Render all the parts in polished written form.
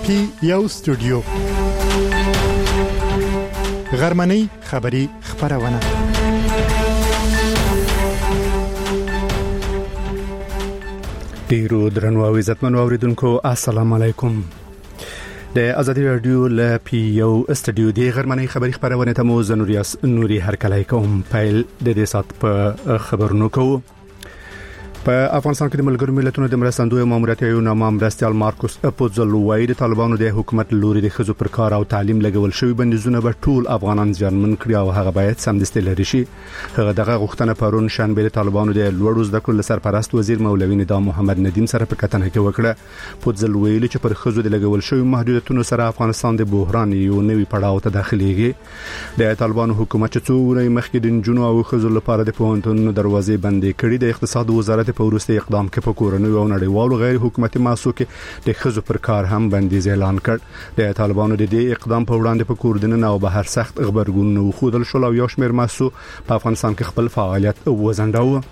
PIO سټوډیو غرمنۍ خبری خبرونه ډیرو درنو او عزتمنو اوریدونکو السلام علیکم. د ازادي رادیو ل PIO سټوډیو د غرمنۍ خبری خبرونه ته مو زنوریاس نوري هرکلای کوم. پیل د دې سات په خبرونو کوو. په افغانستان کې د ملګرو ملتونو د مرستندوی ماموریت یو نامه مرستيال مارکوس اپوزل وایي د طالبانو د حکومت لوري د خزو پر کار او تعلیم لګول شوی بندیزونه به ټول افغانان ځانمن کړي او هغه باید سمدستي لري شي. هغه دغه غوښتنه پرون شنبه د طالبانو د لوړو زده کړو سرپرست وزیر مولوی نظام محمد ندیم سره په کتنه کې وکړه. اپوزل ویلي چې پر خزو د لګول شوی محدودیتونو سره افغانستان د بحران یو نوي پړاو ته داخليږي. د طالبانو حکومت چې څو ورځې مخکې د جنونو او خزو لپاره د پوهنتونونو دروازې بندې کړې د اقتصاد وزارت په وروستي اقدام کې په کورنۍ او نړیوالو غیر حکومتي مؤسسو کې د خزو پر کار هم بندیز اعلان کړ. د طالبانو د دې اقدام په وړاندې په کوردنن او بهر سخت خبرګون نو خودل شو او یو شمېر مؤسسو په افغانستان کې خپل فعالیت وزنداوه.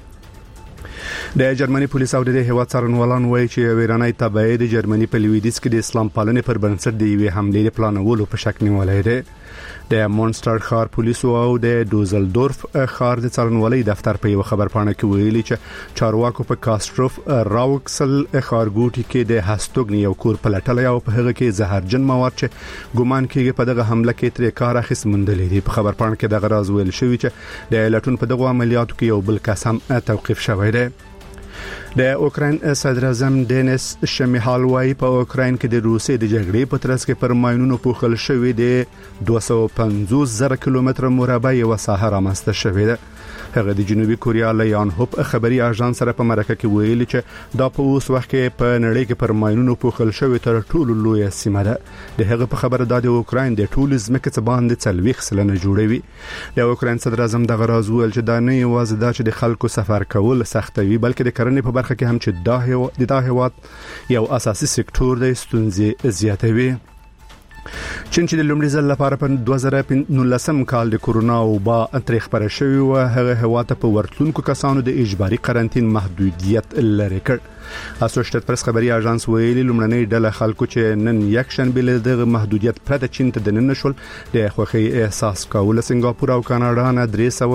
د جرمني پولیس او د هیواد څارنوالان وایي چې ویرانای تبعید د جرمني په لویدیځ کې د اسلام پالنې پر بنسټ د یوې حملې پلانولو په شک نیولای دی. د مونستر ښار پولیسو او د دوزلدورف ښار د څارنوالۍ دفتر په یو خبر پاڼه کې ویلي چې چارواکو په کاستروف راوکسل ښارګوټي کې د هستوګنی یو کور پلټلای او په هغه کې زهرجن مواد چې ګومان کېږي په دغه حمله کې تر کار اخیست مندلې دي. په خبر پاڼه کې دغه راز ویل شوی چې د لټون په دغه عملیاتو کې یو بل کس هم توقيف شوی دی. د اوکراین صدر اعظم دینیس شمیهال وايي په اوکراین کې د روسیې د جګړې په ترڅ کې پر ماینونو پوښل شوی د 250,000 کیلومتر مربع یو ساحه رامنځته شوې ده. هغه د جنوبي کوریا له یان هوپ خبري اژانس سره په مرکه کې ویلي چې دا په اوس وخت کې په نړۍ کې پر ماینونو پوښل شوی تر ټولو لوی سیمه ده. د هغه په خبره د اوکراین د ټول ځمکې څخه باندې 40% جوړوي. د اوکراین صدر اعظم دغه راز ویل چې دا نه یوازې دا چې د خلکو سفر کول سختوي بلکې د کرنې په برخه کې هم چې دا هیواد یو اساسي سکتور د ستونزې زیاتوي. چین چې د لومړي ځل لپاره په 2019 کال د کورونا وبا تاریخ پر شوی او هغه هواته په ورتلونکو کسانو د اجباري قرنټین محدودیت لري کړ. اسوسییټډ پریس خبري اژانس ویلي لومړنۍ ډله خلکو چې نن یک شنبه له دغه محدودیت پرته چین ته د نن شول د خوخي احساس کول. سنگاپور او کاناډا نه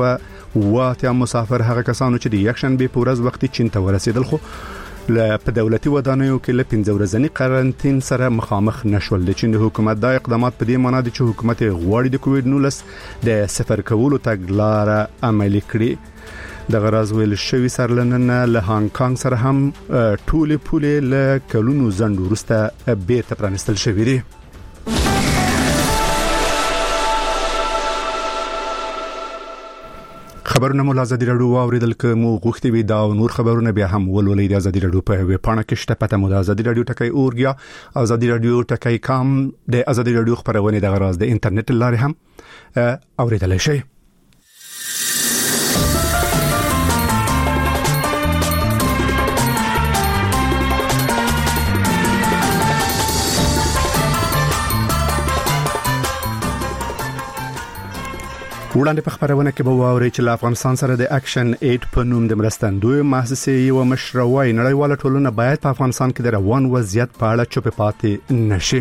300 مسافر هغه کسانو چې د یک شنبه په ورځ وخت چین ته ورسېدل خو په دولتي ودانیو کې له 15 ورځنی قرنټین سره مخامخ نشول. د چین حکومت دا اقدامات په دې معنی دي چې حکومت غواړي د کووډ-19 د سفر کولو تګلارې عملي کړي. د غراز ویل شوی سرلننه له هانګ کانګ سره هم ټوله پوله له کلونو زند ورسته بیرته پرانستل شوی دی. خبرونه مو ازادي رادیو اوریدل کوم غوښتي وي دا نور خبرونه بیا هم ولولې د ازادي رادیو په ویب پاڼه کې شته. پته مو د ازادي رادیو ټکی اورګیا ازادي رادیو ټکی کام د ازادي رادیو خبرونه د غراز د انټرنیټ لارې هم اوریدل شي. وړاندې په خبرونه کې به واوري چې افغانستان سره د اکشن 8 په نوم د مرستندوی مؤسسې یو مشروعي نړیواله ټولنه باید په افغانستان کې د روان وضعیت په اړه چوپ پاتې نشي.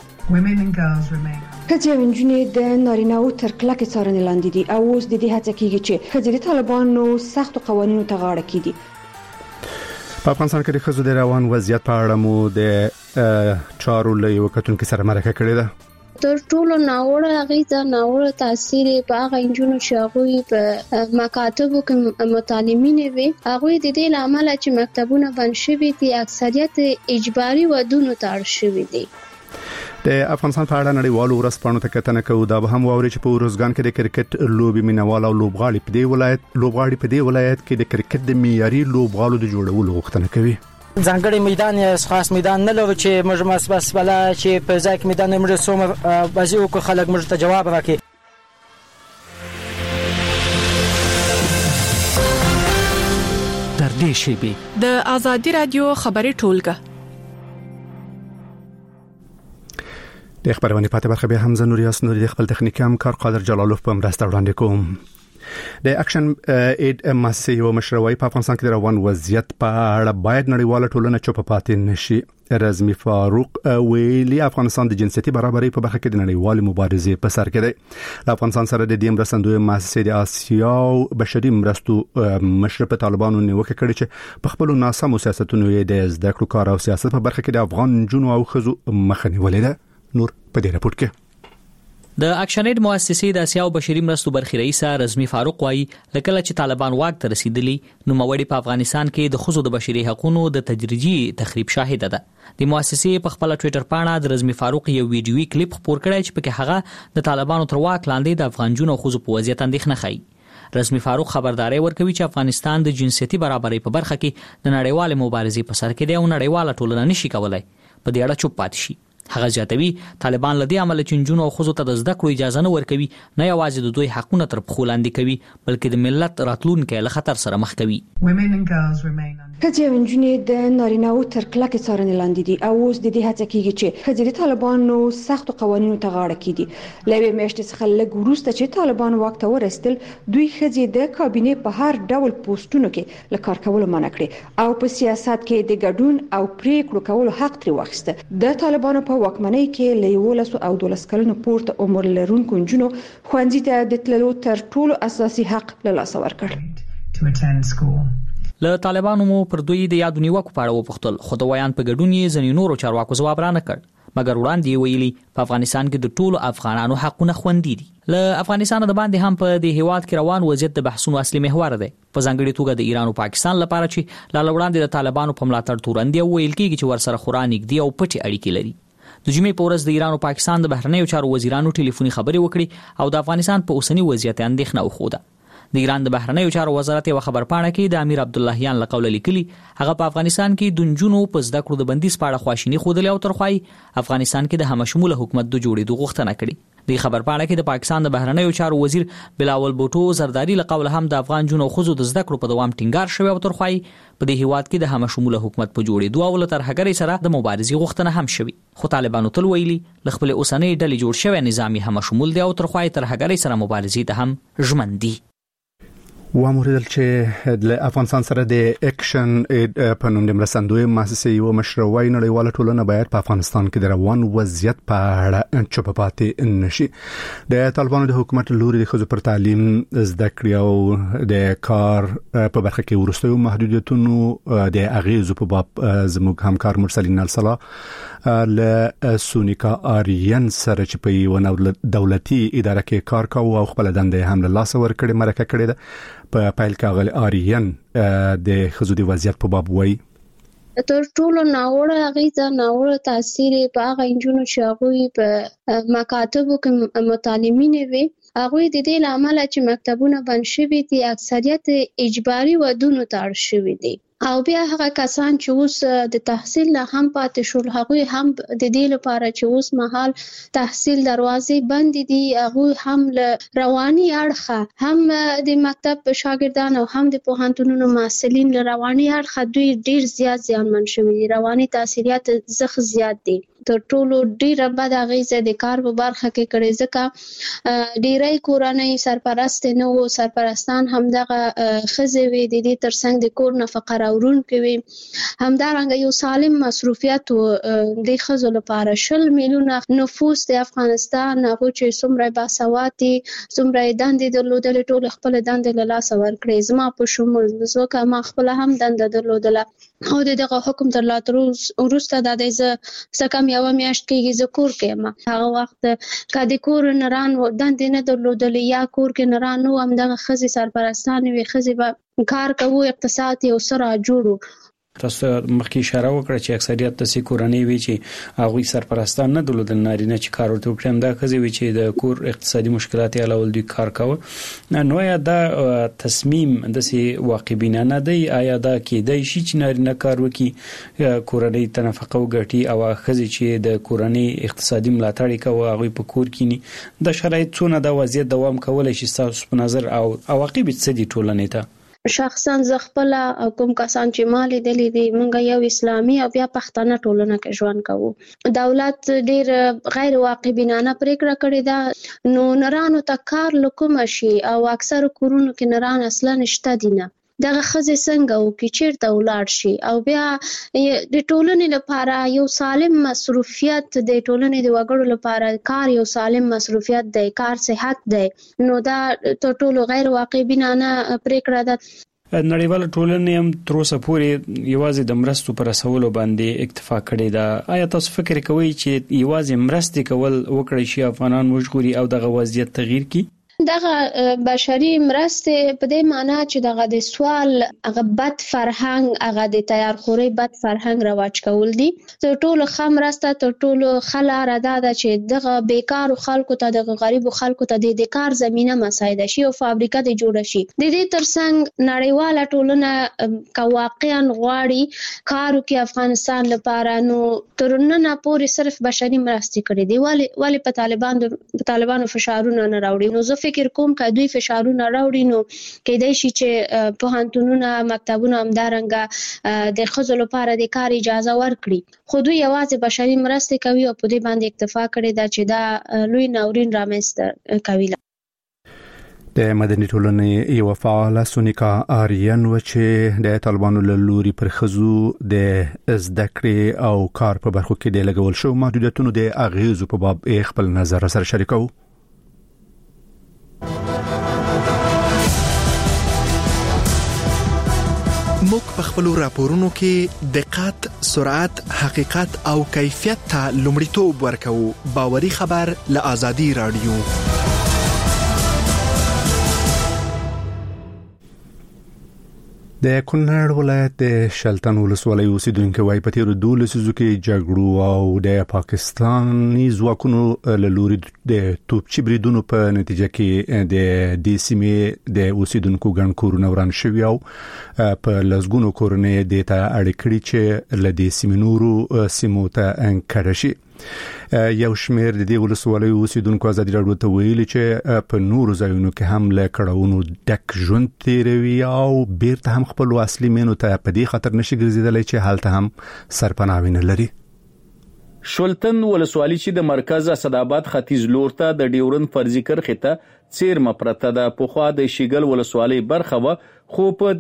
ښځې او نجونې د نارینه‌و تر کلکې څارنې لاندې دي او اوس د دې هڅه کیږي چې ښځې د طالبانو سختو قوانینو ته غاړه کیدي. په افغانستان کې د ښځو د روان وضعیت په اړه مو د چارو له یو کتونکو سره مرکه کړې ده. تر ټولو ناوړه غیزه ناوړه تاثیر په هغه انجونو چې هغه په مکاتبو کې متعلمین وي هغه د دې لامل چې مکتبونه بند شوي دي اکثریت اجباري ودونو ته اړ شوي دي. د افغانستان په اړه نړیوالو ورځپاڼو ته کتنه کوو. دا به هم واوري چې په ورځګان کې د کرکټ لوبي مینوال او لوبغاړي په دې ولایت کې د کرکټ د معیاري لوبغاړو د جوړولو غوښتنه کوي. ځانګړی میدان یا خاص میدان نه لري چې موږ بس بلا چې په ځای کې میدان موږ څومره بازي وکړو خلک موږ ته جواب راکړي. در دې شی د ازادي رادیو خبري ټولګه د خبرونه پاتې برخه به هم زنوریاس نوري د خپل تخنیکي همکار قادر جلالوف په مرسته وړاندې کوم. د اکشن اید مؤسسه یو مشروعي په افغانستان کې د روان وضعیت په اړه باید نړیواله ټولنه چوپ پاتې نشي. رزمي فاروق ویلي افغانستان د جنسيتي برابرۍ په برخه کې د نړیوال مبارزې په سر کې دی. افغانستان سره د دې مرستندوی مؤسسې د آسیا او بشري مرستو مشرف طالبانو نیوکه کړې چې په خپل ناسمو سیاستونو یې د زده کړو کار او سیاست په برخه کې د افغان جنو او خزو مخه نیولې ده. نور په دې راپور کې د اکشن اید مؤسسې د آسیا او بشري مرستو برخې رئیس رزمي فاروق وايي لکه چې طالبان واک ته رسیدلی نو موړي په افغانستان کې د خزو د بشري حقوقو د تدریجي تخریب شاهد ده. د مؤسسې په خپل ټوئیټر پاڼه د رزمي فاروق یو ویډیوي کلیپ خپور کړی چې پکې هغه د طالبانو تر واک لاندې د افغان جنو خزو په وضعیت اندېښنه ښيي. رزمي فاروق خبرداري ورکوي چې افغانستان د جنسيتي برابرۍ په برخه کې د نړیوال مبارزې په سر کې دی او نړیواله ټولنه نشي کولای په دې اړه چوپ پاتې شي. هغه ځاتوي طالبان لدی عمل چنجونو او خزو ته د زده کړو اجازه نه ورکوي، نه یوازې د دوی حقونه تر پخو لاندې کوي بلکې د ملت راتلونکي له خطر سره مخ کوي. ښځې او نجونې د نارینه‌و تر کلکې څارنې لاندې دي او اوس د دې هڅه کیږي چې ښځې د طالبانو سختو قوانینو ته غاړه کیږي. له یوې میاشتې څخه لږ وروسته چې طالبان واک ته ورسېدل دوی ښځې د کابینې په هر ډول پوسټونو کې له کار کولو منع کړې او په سیاست کې د ګډون او پریکړو کولو حق ترې واخیسته. د طالبانو په واکمنۍ کې له 11 او 12 کلونو پورته عمر لرونکو نجونو ښوونځي ته د تللو تر ټولو اساسي حق له لاسه ورکړ. له طالبانو مو پر دوی د یاد نیوکو په اړه وپوښتل خو د ویان په ګډون یې ځینې نورو چارواکو ځواب را نه کړ، مګر وړاندې ویلي په افغانستان کې د ټولو افغانانو حقونه خوندي دي. له افغانستان د باندې هم په دې هیواد کې روان وضعیت د بحثونو اصلي محور دی، په ځانګړي توګه د ایران او پاکستان لپاره چې لا وړاندې د طالبانو په ملاتړ تورندې ویل کېږي چې ورسره خورا نږدې او پټې اړیکې لري. د جمعې په ورځ د ایران او پاکستان د بهرنیو چارو وزیرانو ټلیفوني خبرې وکړې او د افغانستان په اوسنی وضعیت اندېښنه وښوده. د ایران د بهرنیو چارو وزارت یو خبرپاڼه کې د امیر عبداللهیان له قوله لیکلي هغه په افغانستان کې د نجونو په زده کړو د بندیز په اړه خواشیني ښودلې او ترخوای افغانستان کې د همشموله حکومت د جوړېدو غوښتنه کړې. د خبرپاڼه کې د پاکستان د بهرنیو چارو وزیر بلاول بوټو زرداری له قوله هم د افغان جنو خزو د زده کړو په دوام ټینګار شوی او ترخوای په دې هیواد کې د همشموله حکومت په جوړېدو او له ترهګرۍ سره د مبارزې غوښتنه هم شوی. خو طالبانو تل ویلي ل خپل اوسنۍ ډلې جوړ شوی نظامی همشمول دی او ترخوای ترهګرۍ سره مبارزې ته هم ژمن دي. واموردل چې د افغانستان سره د اکشن اید په نوم د مرستندوی مؤسسې یو مشروعي نړیواله ټولنه باید په افغانستان کې د روان وضعیت په اړه چوپ پاتې نشي. د طالبانو د حکومت لوري د خزو پر تعلیم زده کړې او د کار په برخه کې ورستیو محدودیتونو د اغیزو په باب زموږ همکار مرسلین الصلا له سونیکا آریان سره چې په یو دولتي اداره کې کار کوي او خپل دنده هم له لاس ورکړي مرکه کړې ده. په پایل کې غل آریان د خزو د وضعیت په باب وایي تر ټولو ناوړه تاثیر په هغه انجونو چې هغه په مکاتبو کې متعلمین وي هغه د دې لامل چې مکتبونه بند شوي دي اکثریت اجباري ودونو ته اړ شوي دي او بیا هغه کسان چې اوس د تحصیل نه هم پاتې شول هغه هم د دې لپاره چې اوس مهال تحصیل دروازې بند دي هغه هم رواني اړخه هم د مکتب شاګردان او هم د پوهنتونونو محصلین رواني اړخه دوی ډیر زیات زیانمن شوي دي. رواني تاثیرات زخ زیات دي تر ټولو ډیره بد اغیزه د کار په برخه کې کړي ځکه ډیری کورنۍ سرپرست نه وو سرپرستان هم دغه خزې وي د دې ترڅنګ د کور نفقه راوړون کوي همدارنګه یو سالم مصروفیت د خزو لپاره 20 میلیونه نفوس د افغانستان هغه چې څومره باسوادي څومره دندې درلودل ټول خپل دندې له لاسه ورکړي زما په شمول زوکه ما خپل هم دنده درلودله او دغه حکم تر لا تر وروسته د دې څخه یو میاشت کېږي ذکر کېما هغه وخت کدي کور نران دندې نه درلودل یا کور کې نران نو هم دغه خزي سرپرستان وي خزي به کار کوي اقتصاد یو سره جوړو. تاسو مخکې اشاره وکړه چې اکثریت د سکورنۍ وی چې هغه سرپرستان نه درلودل نارینه چې کار ورته وکړم دا خزي وی چې د کور اقتصادي مشکلات یې علاوه دوی کار کاوه نو یا دا تصمیم د سي واقعبینه نه دی آیا دا کېدای شي چې نارینه کار وکي کورنۍ تنفقه وګټي او خزي چې د کورنۍ اقتصادي ملاتړ کوي هغه په کور کې د شرایط څونه د وضعیت دوام کولای شي تاسو په نظر او عواقب څه دي ټولنې ته؟ شخصا ز خپل کوم کسان چې مال دي مونږ یو اسلامي او بیا پښتنه ټولنه کې ژوند کوو. دولت ډیر غیر واقعبینانه پریکړه کړې ده، نو نرانو ته کار لکوم شي او اکثر کورونو کې نران اصلا نشته دي نه. دغه خزې څنګه وکړي چیرته ولاړ شي او بیا د ټولنې لپاره یو سالم مصروفیت د ټولنې د وګړو لپاره کار یو سالم مصروفیت دی، کار صحت دی، نو دا ټولو غیر واقعبینانه پریکړه ده. نړیواله ټولنه هم تر اوسه پورې یوازې د مرستو پر رسولو باندې اکتفا کړې ده. آیا تاسو فکر کوئ چې یوازې مرستې کول وکړي شي افغانان وژغوري او دغه وضعیت تغییر کړي؟ دغه بشري مرستې په دې معنی چې دغه د سوال هغه بد فرهنګ، هغه د تیارخوري بد فرهنګ رواج کول دي. تر ټولو ښه مرسته، تر ټولو ښه لاره دا ده چې دغه بیکارو خلکو ته، دغه غریبو خلکو ته د کار زمینه مساعده شي او فابریکه د جوړه شي. د دې ترڅنګ نړیواله ټولنه که واقعا غواړي کار وکړي افغانستان لپاره، نو تر نن پورې صرف بشري مرستې کړې دي. ولې په طالبانو فشارونه نه راوړي؟ نو زه فکر کوم که دوی فشارونه راوړي نو کېدای شي چې پوهنتونونه، مکتبونه همدارنګه د ښځو لپاره د کار اجازه ورکړي. خو دوی یوازې بشري مرستې کوي او په دې باندې اکتفا کړې ده چې دا لوی ناورین رامنځته کوي. د مدني ټولنې یو فعال سونیکا آریان و چې د طالبانو له لوري پر ښځو د زده کړې او کار په برخو کې د لګول شو محدودیتونو د اغیزو په باب خپل نظر سره شریکو. موږ په خپل راپورونو کې دقت، سرعت، حقیقت او کیفیت ته لومړیتوب ورکوو. باوري خبر له آزادي رادیو. د کونړ ولایت د شلتن ولسوالۍ اوسیدونکو وايي په تیرو 12 لسیزو کې جګړو او د پاکستاني ځواکونو له لوري د توپچي بریدونو په نتیجه کې د دې سیمې د اوسیدونکو ګڼ کورونه وران شوي او په لسګونو کورونه د ته اړیکړي چې له دې سیمې نورو سیمو ته انکړ شي. یو شمیر د دې ولسوالۍ اوسیدونکو آزادي راډیو ته ویلي چې په نورو ځایونو کې هم له کړهونو ډک ژوند تیروي او بیرته هم خپل اصلي مینو ته په دې خاطر نشي ګرځیدلی چې هلته هم سرپناه نه لري. شلتن ولسوالۍ چې د مرکز اسداباد ختیځ لور ته د ډیورن فرضي کرښې ته څیرمه پرته ده. پخوا د شیګل ولسوالۍ برخه و، خو په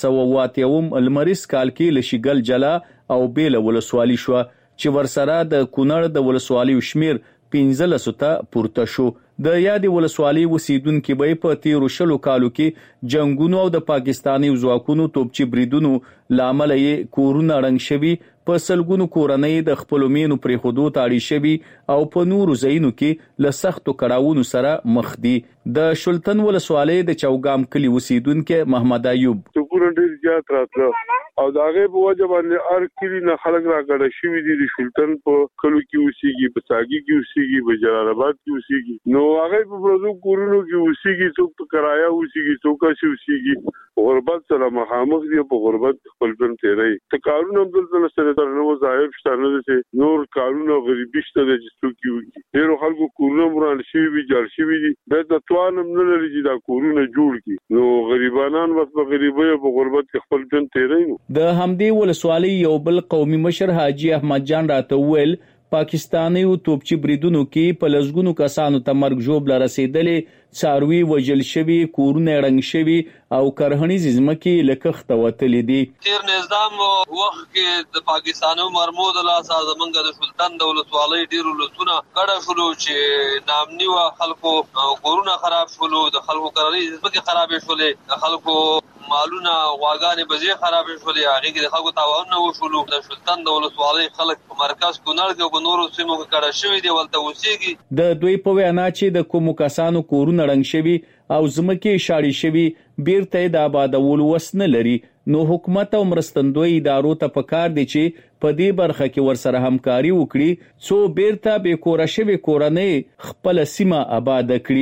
1408 لمریز کال کې له شیګل جلا او بیل ولسوالۍ شو چې ورسره د کونړ د ولسوالۍ شمیر 15 ته پورته شو. د یادې ولسوالۍ اوسیدونکو به په 13 کالو کې جنگونو او د پاکستاني ځواکونو توپچي بریدونو لامل یې کورونه رنګ شوي، په سلګونو کورنۍ د خپل مینو پرې خودو تاړي شوي او په نورو ځایونو کې له سختو کړهونو سره مخ دي. د شلتن ولسوالۍ د چوغام کلی اوسیدونکو محمد ایوب ډیر زیات راتله او دا غي په وجه باندې ار کلی نه خلک راګړ شوی دي. د شلتن په کلو کې اوسېږي، په ساګي کې اوسېږي، په جلال آباد کې اوسېږي. نو هغه په پروژو کورونو کې اوسېږي، څوک په کرایه اوسېږي، څوک اوسېږي. غربت سره مخامخ دي، په غربت خپل ژوند تیري. ته کارونه هم دلته سره تر نو ظاهر شته نه دي، نور کارونه غریبي شته د څوک یو. ډیرو خلکو کورونه مران شي وي، جوړ شي وي، د توانم نه لري چې دا کورونه جوړ کړي. نو غریبانان بس په غریبۍ او په غربت کې خپل ژوند تیري. د همدې ولسوالۍ یو بل قومي مشر حاجی احمد جان راته ویل پاکستاني توپچي بریدونو کې په لسګونو کسانو ته مرګ ژوبله رسیدلې، څاروي وژل شوي، کورونه رنګ شوي او کرهنیز ځمکې له کښته وتلې دي. تیر نظام وخت کې د پاکستانو مرمود لاسه زمونږ د سلطان د ولسوالۍ ډیرو لسونه کډه شولو چې نامني و خلکو کورونه خراب شولو، د خلکو کرهنیز ځمکې خرابې شولې، د خلکو مالونه غواګانې بځې خرابې شولې، هغه کې د خلکو تاوانونه وشولو. د سلطان د ولسوالۍ خلک په مرکز کونړ کې او نورو سیمو کې کډه شوي دي، ولته اوسېږي. د دوی په وینا چې د کومو کسانو کورونه رنګ شوي او ځمکې شاړې شوي بیرته د آبادولو وس نه لري، نو حکومت او مرستندوی ادارو ته پکار دي چې په دې برخه کې ورسره همکاري وکړي څو بیرته به کور شوي کورنۍ خپل سیمه آباد کړي.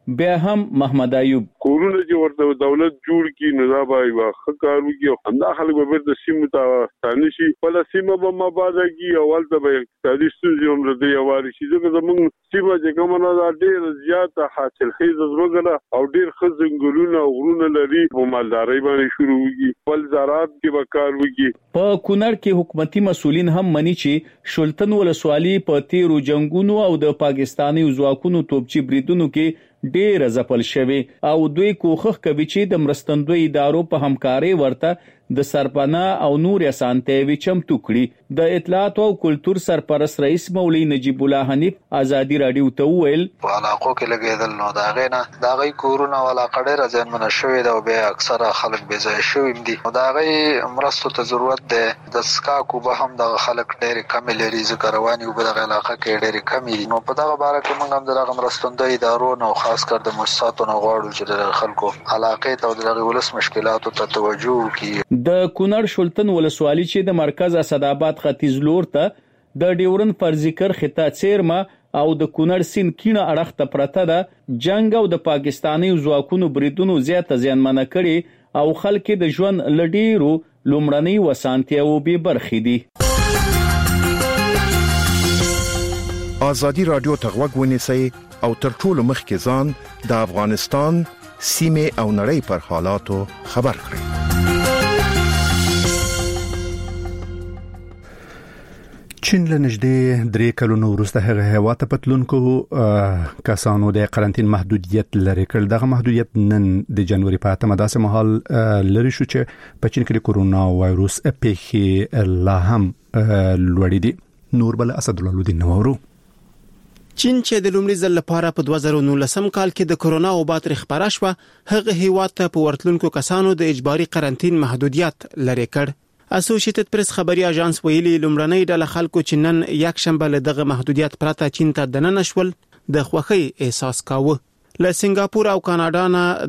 بیا هم محمد ایوب کورونه چې ورته دولت جوړ کی نو دا به واخه کارو کې همدا خلک به د سیمو ته ستانه شي بل سیمه به مبادګي اول ته به اقتصادي ستونزې هم د یواري شي ځکه زموږ سیمه چې کومه نه ډېر زیاته حاصل خیز زموږه او ډېر خزنګلونه او غرونه لري په مالداري باندې شروع وږي بل زراعت کې به کار وږي په کونړ کې حکومتي مسؤلین هم مني چې شلتن ولسوالي په تیرو جنگونو او د پاکستاني ځواکونو توپچي بریدونو کې ډېر ځپل شوی او دوی کوښښ کوي چې د مرستندوی ادارو په همکاري ورته د سرپناه او نور اسانتیوي چمتو کړي د اطلاعات او کلچر سرپرست رئیس مولوی نجیب الله حنیف آزادی رادیو ته ویل په علاقو کې لګیدل نو دا غینا دا غي کورونه ولا قډره ځین من شوې دا به اکثره خلک به ځای شوې دي نو دا غي مرستو ته ضرورت ده د سکاکو به هم د خلک ډېر کم لري ذکر رواني او په دغه علاقه کې ډېر کم دي نو په دغه باره کې موږ هم دغه مرستندوی ادارو نو خاص کر د مؤسساتو نه غواړو چې د خلکو علاقې ته د ولس مشکلاتو ته توجه وکړي د کونړ شلتن ولسوالي چې د مرکز اسداباد ختیځ لور ته د ډیورن فرزیکر خطا چیرما او د کونړ سین کینه اړخ ته پرته ده جنگ او د پاکستاني ځواکونو بریدونو زیاته زیانمنه کړي او خلک د ژوند لډیرو لومړنی وسانتیو به برخې دي آزادی رادیو تغوږ ونیسئ او تر ټولو مخکې ځان د افغانستان سیمه او نړۍ پر حالاتو خبر کړئ چین له نږدې 3 کلونو وروسته هغه هیواد ته پتلونکو کسانو د قرنټین محدودیت لري کړ دغه محدودیت نن د جنوري په 8 داسې مهال لري شو چې په چین کې کورونا وایروس پیښې لا هم لوړې دي نور بل اسد الله الدین نورو چین چې د لومړي ځل لپاره په 2019 کال کې د کورونا وبا تر خبره شو هغه هیواد ته په ورتلونکو کسانو د اجباري قرنټین محدودیت لري کړ اسوسییټډ پریس خبري اژانس ویلي لومړنۍ ډله خلکو چې نن یک شنبه له دغه محدودیت پرته چین ته دننه شول د خوښۍ احساس کاوه له سنگاپور او کاناډا نه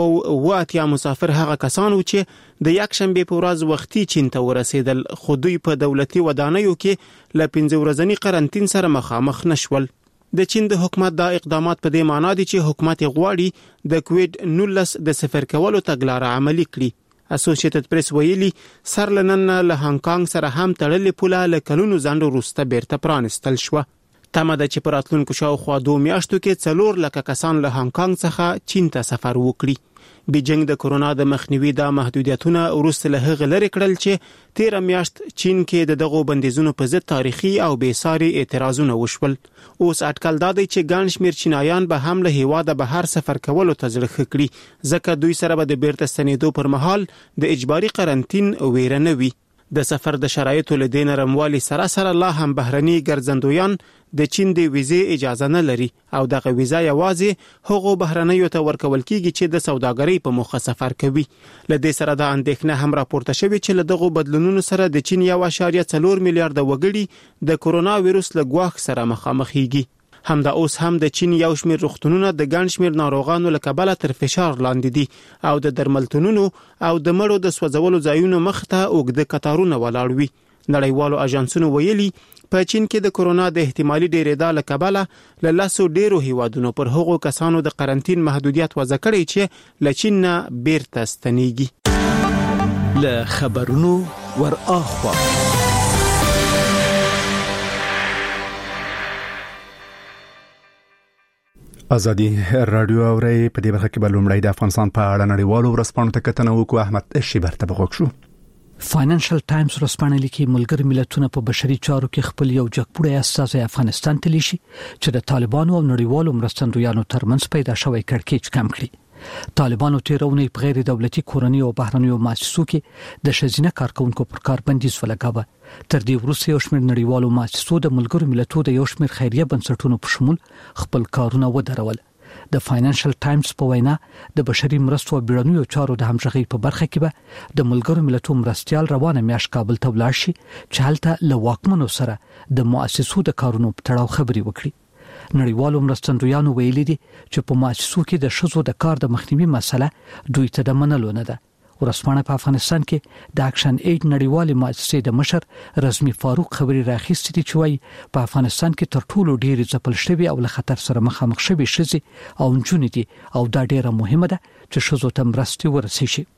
380 مسافر هغه کسان و چې د یک شنبه په ورځ وختي چین ته ورسېدل خو دوی په دولتي ودانیو کې له 15 ورځنی قرنټین سره مخامخ نشول د چین د حکومت دا اقدامات په دې معنی دي چې حکومت غواړي د کووډ 19 د صفر کولو تګلارې عملي کړي اسوسییټډ پریس ویلي سرلنن له هانګ کانګ سره هم تړلې پوله له کلونو ځنډ وروسته بیرته پرانستل شو تمه ده چې پراتلونکو شاوخوا 2 میاشتو کې 4 لک کسان له هانګ کانګ څخه چین ته سفر وکړي بیجینګ د کورونا د مخنیوي د محدودیتونو وروسته له هغه لري کړل چې 13 میاشت چین کې د دغو بندیزونو په ضد تاریخي او بېساري اعتراضونه وشول اوس اټکل دادی چې ګڼ شمېر چینایان به هم له هیواده بهر سفر کولو ته ځړخ کړي ځکه دوی سره به د بیرته ستنېدو پر مهال د اجباري قرنټین ویره نه وي د سفر د شرایطو له دې نرموالي سره لا هم بهرني ګرځندویان د چین د ویزې اجازه نه لري او دغه ویزه یوازې هغو بهرنیو ته ورکول کیږي چې د سوداګرۍ په موخه سفر کوي له دې سره د اندېښنه هم راپورته شوې چې له دغو بدلونونو سره د چین 1.4 میلیارډ وګړي د کورونا وایروس له ګواښ سره مخامخېږي همدا اوس هم د چین یو شمېر روغتونونه د ګڼ شمېر ناروغانو له کبله تر فشار لاندې دي او د درملتونونو او د مړو د سوځولو ځایونو مخ ته اوږده کتارونه ولاړ وي نړیوالو اژانسونو ویلي په چین کې د کورونا د احتمالي ډېرېدا له کبله له لاسو ډیرو هیوادونو پر هغو کسانو د قرنټین محدودیت وضع کړی چې له چین نه بیرته ستنېږي له خبرونو ور اخوا ازادي رادیو اوري په دې برخه کې بل لومړی د افغانستان په اړه نړیوالو ورسپانو ته کتنه وکړو احمد شیبر ته بغوښ شو فاینانشل ټایمز ورسپانه لیکي ملګری ملتونه په بشري چارو کې خپل یو جګپوړی اساس افغانستان ته لیشي چې د طالبانو او نړیوالو مرستندویانو ترمنځ پیدا شوی کړکېچ کم کړي طالبانو تیرونی په غیر دولتي کورنۍ او بهرنیو مؤسسو کې د شزینه کارکونکو پر کار بندیز ولګاوه تر دې وروسته یو شمېر نړیوالو مؤسسو د ملګرو ملتونو د یو شمېر خیریه بنسټونو په شمول خپل کارونه ودرول د فاینانشل ټایمز په وینا د بشري مرستو او بیړنیو چارو د همغږي په برخه کې به د ملګرو ملتونو مرستيال روانه میاشت کابل ته ولاړ شي چې هلته له واکمنو سره د مؤسسو د کارونو په تړاو خبري وکړي نړیوالو مرستندویانو ویلي دي چې په مؤسسو کې د شذو د کار د مخنیوي مسله دوی ته د منلو نه ده ورسپانه په افغانستان کې د اکشن ایډ نړیوالې مؤسسې د مشر رزمي فاروق خبري راخیستې دي چې وايي په افغانستان کې تر ټولو ډېر ځپل شوی او له خطر سره مخامخ شوی شذي او نجونې دي او دا ډېره مهمه ده چې شذو ته مرستې ورسې شي.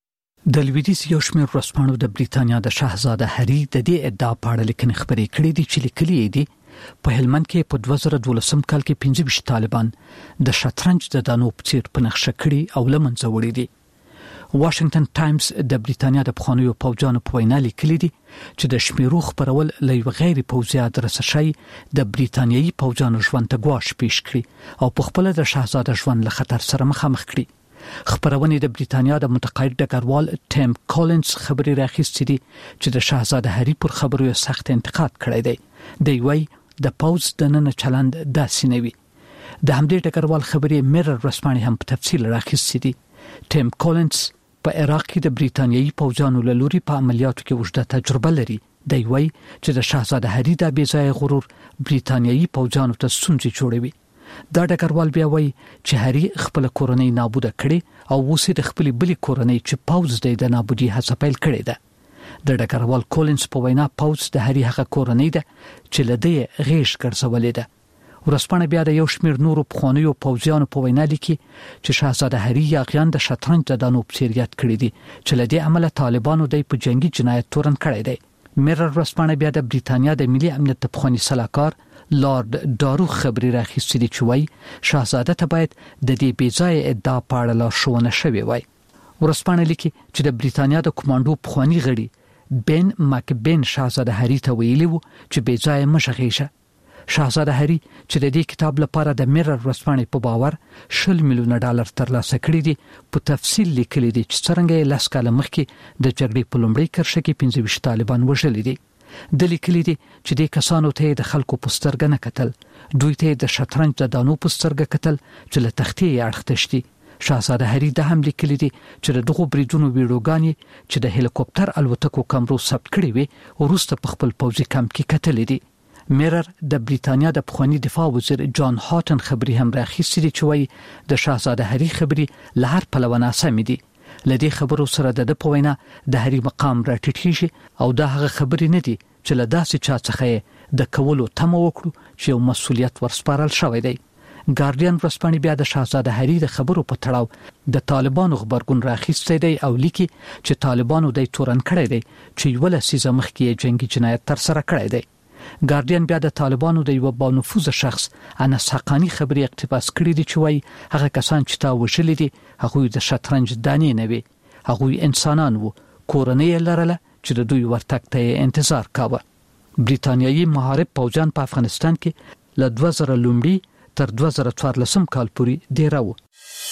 د لویدیز یو شمېر ورسپانو د بریتانیا د شاهزاده هری د دې ادعا په اړه لیکنې خبرې کړې دي چې لیکلي دي په هلمند کې په 2012 کال کې 25 طالبان د شطرنج د دانو په څیر په نقشه کړي او لمنځه وړي دي. واشنگټن ټایمز د بریتانیا د پخوانیو پوځیانو په وینا لیکلي دي چې د شمیرو خبرول له یو غیر پوځي ادرسه شي د بریتانیایي پوځیانو ژوند ته ګواښ پیښ کړي او په خپل د شاهزاده ژوند له خطر سره مخامخ کړي. خبرونه د بریتانیا د متقاعد ډګروال ټیم کولنز خبري راخیستې دي چې د شاهزاده هری پر خبرو سخت انتقاد کړی دی. دی وايي د پوز د نن چلند داسې نه وي. د همدې ټکروال خبرې میرر رسماني هم په تفصیل راخیستې دي. ټیم کولنز په عراق کې د بریتانیایي پوځانو له لوري په عملیاتو کې وجده تجربه لري. دی وايي چې د شاهزاده هری د بېځای غرور بریتانیایي پوځانو ته ستونزې جوړوي. دا ډګروال بیا وايي چې هری خپل کورنۍ نابوده کړي او اوس د خپل بلی کورنۍ چې پوز د نابودي هڅه پیل کړې ده. د ډګروال کولنز په وینا پوز د هری هغه کورنۍ ده چې لدې غیش ګرځولې ده. ورسپانه بیا د یو شمېر نورو پخوانیو پوځیانو په وینا لیکي چې شاهزاده هری یاغیان د شطرنج د دانو په څیر یاد کړی دي چې لدې عمله طالبانو د په جنگي جنایت تورن کړی دی. میرر ورسپانه بیا د بریتانیا د ملي امنیت د پخوانی سلاکار لارد دارو خبري راخیستې دي چې وايي شاهزاده ته باید د دې بېځای ادعا په اړه لارښوونه شوې وای. ورسپانه لیکي چې د بریتانیا د کمانډو پخوانی غړي بن ماکبن شاهزاده هری ته ویلي وو چې بېځای مشغېشه. شاهزاده هری چې د دې کتاب لپاره د میرر ورسپانه په باور $10 ملیون ترلاسه کړی دي په تفصیل لیکلي دي چې څنګه لاس کاله مخکې د جګړې په لومړۍ کرښه کې 25 طالبان وژلي دي. د لیکلي دي چې د کسانو ته د خلکو پسترګ نه کتل، دوی ته د شطرنج د دانو پسترګ کتل چې له تختې اړختشتي. شاهزاده هری د هم لیکلي دي چې دغه بریدونو ویډیوګانې چې د هلیکوپټر الوتکو کمرو ثبت کړي وي ورسته په خپل پوځي کمپ کې کتل دي. میرر د بریتانیا د پخوانی دفاع وزیر جان هاتن خبري هم راخیستې دي چې وايي د شاهزاده هری خبري له هر پلوه ناسمې دي. لدې خبرو سره د پوینا د هری مقام راټیټیږي او دا هغه خبري نه دي چې له داسې چا څخه د کولو تم وکړو چې یو مسولیت ورسپارل شوی دی. ګارډین ورسپانې بیا د شاهزاده هری د خبرو په تړاو د طالبانو خبرګون راخیستی دی او لیکي چې طالبانو د تورن کړی دی چې یو لسیزه مخکې جنگي جنایت تر سره کړی دی. ګارډین بیا د طالبانو د یو بانفوذ شخص انس حقانی خبري اقتباس کړی دی چې وايي هغه کسان چې تا وژلي دي هغه د شطرنج دانې نه وي، هغه انسانان وو، کورنۍ لرله چې د دوی ورتګ ته انتظار کاوه. بریتانیایي محارب پوځیان په افغانستان کې له 2000 لومړي تر 2014 کال پورې ډیر وو.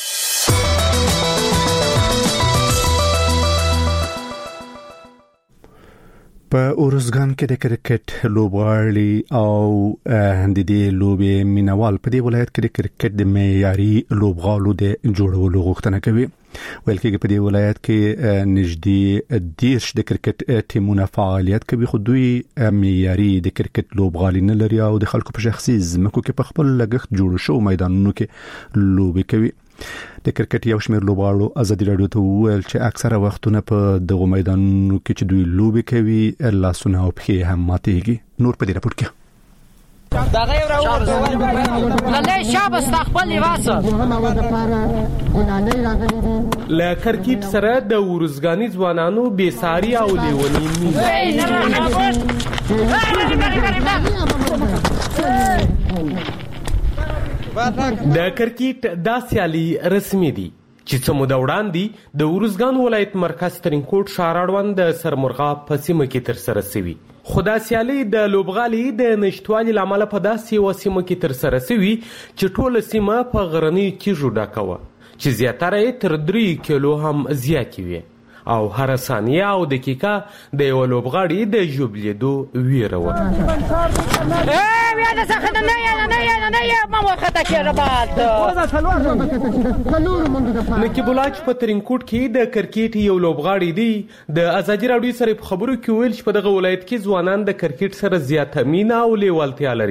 په اورزګان کې د کرکټ لوبغاړي او د دې لوبې مینوال په دې ولایت کې د کرکټ د معیاري لوبغاړو د جوړولو غوښتنه کوي. ویل کېږي په دې ولایت کې نږدې 10 د کرکټ ټیمونه فعالیت کوي، خو دوی معیاري د کرکټ لوبغاړي نه لري او د خلکو په شخصي ځمکو کې په خپل لګښت جوړ شو میدانونو کې لوبې کوي. د کرکټ یو شمېر لوبغاړو ازادي راډیو ته وویل چې اکثره وختونه په دغه میدانونو کې چې دوی لوبې کوي لاسونه او پښې هم ماتېږي. نور په دې راپور کې دغه راوړل له شابه استقبال واسه له کرکټ سره د ورزګانی ځوانانو بیساری او لیونی د کرکټ د سیالي رسمي دي چې څو موده وړاندې د ورزګان ولایت مرکز ترینکوټ شاراړوند د سرمرغاب په سیمه کې تر سره شوی. خدا سیالي د لوبغالي د نشټوالي لامل په داسې وسیمه کې تر سره شوی چې ټول سیمه په غرنی کې جوړه کاوه چې زیاتره تر 3 کیلو هم زیات وي او هر ثانیه او دقیقه د یو لوبغاړي د جوبلیدو ویره و. نقیب الله چې په ترینکوټ کې د کرکټ یو لوبغاړي دی د ازادي راډیو سره په خبرو کې ویل چې په دغه ولایت کې ځوانان د کرکټ سره زیاته مینه او لیوالتیا لري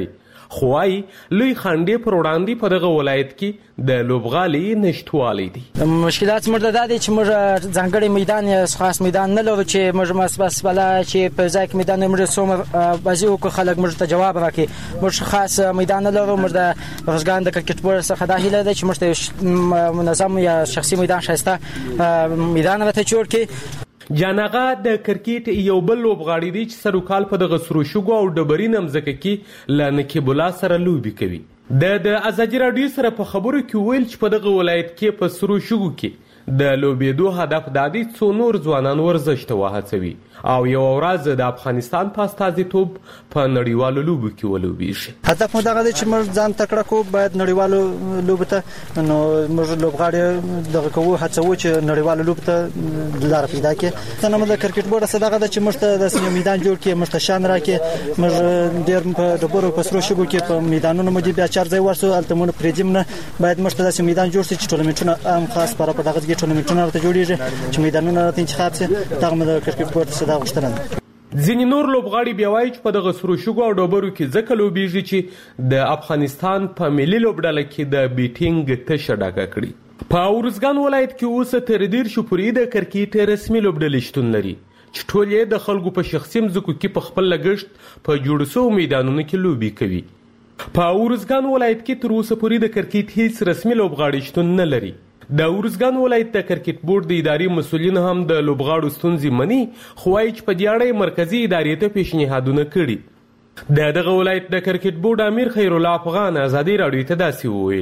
خوای لوی خنډې پر وړاندې په دغه ولایت کې د لوبغالي نشټوالی دي. مشکلات موږ د دې چې موږ ځانګړي میدان یا خاص میدان نه لرو چې موږ بس بلا چې په ځای کې میدان موږ څومره بازي وکړو خلک موږ ته جواب راکړي. موږ خاص میدان نه لرو. موږ د افغانستان د کرکټ بورډ څخه دا هیله ده چې موږ منظم یا شخصي میدان شایسته میدان راته جوړ کړي. جانغه د کرکټ یو بل لوبغاړی دی چې سروکال په دغه سرو شګو او ډبرین مزکه کې لنکیب الله سره لوبي کوي. د ازادي رادیو سره په خبرو کې ویل چې په دغه ولایت کې په سرو شګو کې د لوبېدو هدف دا دی څو نور ځوانان ورزش ته وهڅوي او یو ورځ د افغانستان په استازیتوب په نړیوالو لوبو کې ولوبېږي. هدف مو دغه دی چې موږ ځان تکړه کوو باید نړیوالو لوبو ته نو موږ لوبغاړي دغه کوو هڅوو چې نړیوالو لوبو ته لار پیدا کړي. څنګه موږ د کرکټ بورډ سره دغه چې موږ ته د سیمه میدان جوړ کړي موږ ته شان راکړي. موږ ډېر په ډبرو په سرو شګو کې په میدانونو مو دي بیا چار ځای ورسو الته مونږ پرېجم نه باید موږ ته د سیمه میدان جوړ شي چې ټورنمنټونه هم خاص پر دغه کې ټورنمنټونه راته جوړیږي چې میدانونه راته انتخاب شي. دغه د کرکټ بورډ سره غوښتنه ده. ځینې نور لوبغاړي بیا وایي چې په دغه سرو شګو او ډبرو کې ځکه لوبېږي چې د افغانستان په ملي لوبډله کې د بیټینګ تشه ډکه کړي. په ارزګان ولایت کې اوس تر ډېر شو پورې د کرکټ رسمي لوبډلې شتون لري چې ټول یې د خلکو په شخصي مځکو کې په خپل لګښت په جوړ شوو میدانونو کې لوبي کوي. په ارزګان ولایت کې تر اوسه پورې د کرکټ هیڅ رسمي لوبغاړي شتون نه لري. د ارزګان ولایت د کرکټ بورډ د اداري مسؤلین هم د لوبغاړو ستونزې مني خو وايي چې په دې اړه مرکزی ادارې ته پیشنهادونه کړي. دغه ولایت د کرکټ بورډ امیر خیر الله افغان ازادي رادیو ته داسې وویل.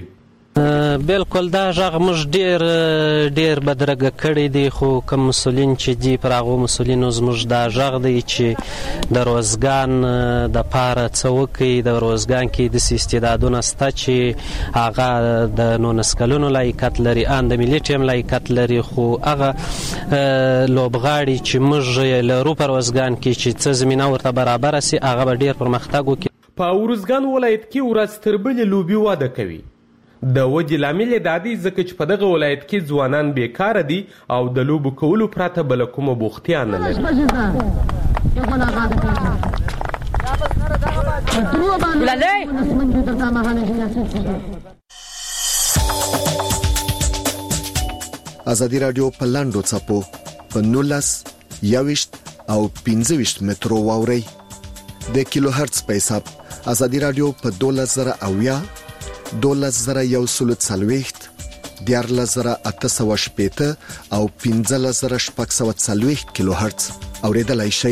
بالکل دا ژغ موږ ډیر بدرګه کړی دی خو کوم مسولین چې دی پر هغه مسولینو زموږ دا ژغ دی چې د روزګان د پاره څوکي د روزګان کې د استعدادونه ستا چې هغه د 19 کلونو لایقت لري ان د ملي ټیم لایقت لري خو هغه لوبغاړي چې موږ لرو پر روزګان کې چې څه زمينه ورته برابر سي هغه ډیر پرمختګ وکړي. په ارزګان ولایت کې ورځ تر بلې لوبي واده کوي. د وجې لامل دا دی ځکه چې په دغه ولایت کې ځوانان بیکاره دي او د لوبو کولو پرته بل کومه بوختیا نه لري. ازادي رادیو په لاندو څپو په 19 21 او 15 مترو واوري د کیلو هرتز په حساب ازادي رادیو په 12000 12140 14880 او 15640 کیلو هرتز اوریدلای شئ.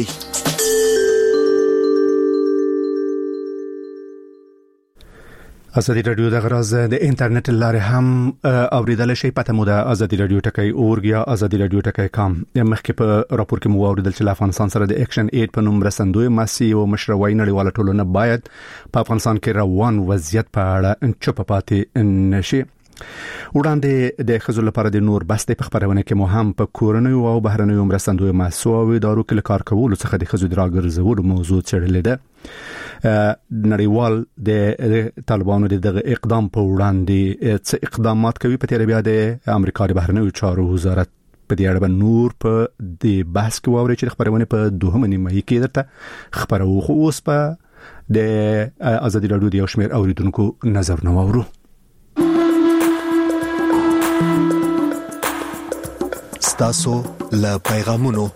ازادي رادیو د غراز د انټرنیټ لارې هم اوریدل شي. پته مو د ازادي رادیو ټکی اورګ یا ازادي رادیو ټکی کام. مخکې په راپور کې مو اوریدل چې افغانستان سره د اکشن 8 په نوم رسندوی ماسي او مشروعي نړیواله ټولنه باید په افغانستان کې روان وضعیت په اړه چوپ پاتې نشي. وړاندې د خزو لپاره د نور بسته په خبرونه کې مو هم په کورنۍ او بهرنۍ مرستندوی ماسو او ادارو کې کار کول څخه د خزو دراګرزول موضوع چړلې ده. نړیوال د طالبانو دغه اقدام په وړاندې څه اقدامات کوي په تیر بیا د امریکا د بهرنیو چارو وزارت په دې اړه نور په د بحث کې ووري چې خبرونه په دوهمه نیمه کې درته خبرو خو اوس په د ازادي رادیو د یو شمېر اوریدونکو نظر نو اورو. ستاسو له پیغامونو.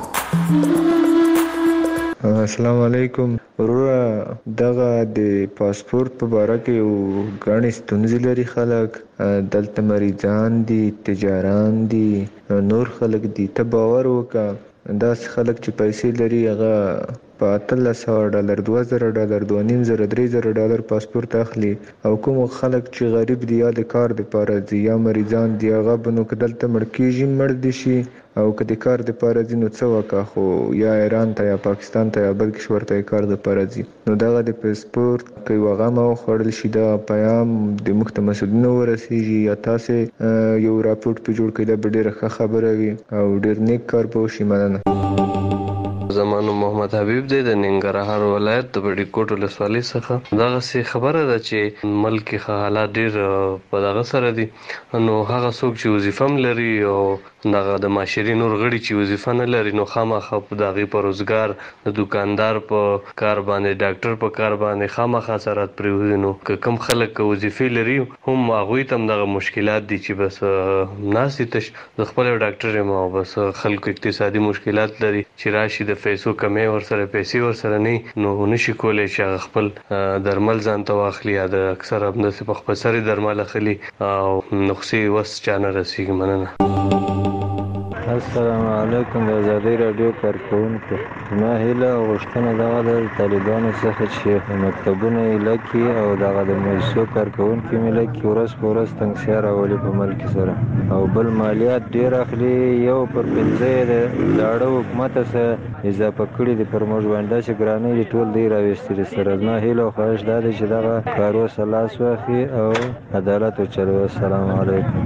السلام علیکم ورور دغه د پاسپورت په اړه کې یو غاڼې ستونزې لري خلک دلته مریضان دي تجاران دي نور خلک دي ته باور وکړه دا خلک چې پیسې لري هغه په $1300 $2000 $2500 $3000 پاسپورت اخلي او کوم خلک چې غریب دي یا د کار لپاره دي یا مریضان دي هغه بنو کدلته مړکیږي مړ دي شي او کدي کار لپاره دي نو څه وکړه خو یا ایران ته یا پاکستان ته یا بل کې شورته کار لپاره دي نو دغه د پاسپورت کوي وغه ما خړل شي دا پیغام د مختلفو مسؤلینو ورسیږي یا تاسو یو راپورټ په جوړ کړئ به ډیره خبره وي او ډیر نیک کار به شي. مننه. زمانو محمد حبیب دی د ننګرهار ولایت د بډی کوټ ولسوالۍ څخه. دغه سي خبره ده چې ملک حالات ډیر په دغه سره دي نو هغه څوک چې وظیفه لري او دغه د معاشري نور غړي چې وظیفه نه لري نو خامخا په دغه په روزګار د دکاندار په کار باندې ډاکټر په کار باندې خامخا اثرات پرې نو کم خلک وظیفې لري هم هغه تم دغه مشکلات دي چې بس ناسي تش د خپل ډاکټر ما بس خلکو اقتصادي مشکلات لري چې راشي د پیسو کمی ورسره پیسې ورسره نه نو نشي کولای چې خپل درمل ځان ته واخلي یا د اکثر هم د په سری درمل اخلي او نقصي وس چانه رسیږي مننه. السلام علیکم. د آزادۍ رادیو کارکونکو ما هیله او غوښتنه دا ده د طالبانو څخه چې مکتبونه لکي او دغه د مؤسسو کارکونکو ملکي ورځ په ورځ تنګسیار راولي په ملک سره او بل مالیات ډیر اخلي یو پر 15 د لاړو حکومت سره اضافه کړي دي پر موږ باندې چې ګرانې دي ټول دی راوستي سره. ما هیله او خواهش دا ده چې دغه کارو سلاس واخلي او عدالت وچلوي. السلام علیکم.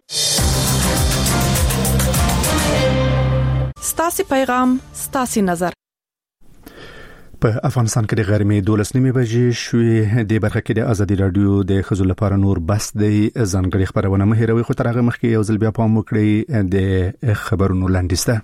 ستاسي پیغام ستاسي نظر. په افغانستان کې د غرمې 12 بجې شوې د برخه کې د ازادي رادیو د خزو لپاره نور بس د ځانګړي خبرونه مهیروي خو تر هغه مخکې یو ځل بیا پام وکړئ د خبرونو لاندسته.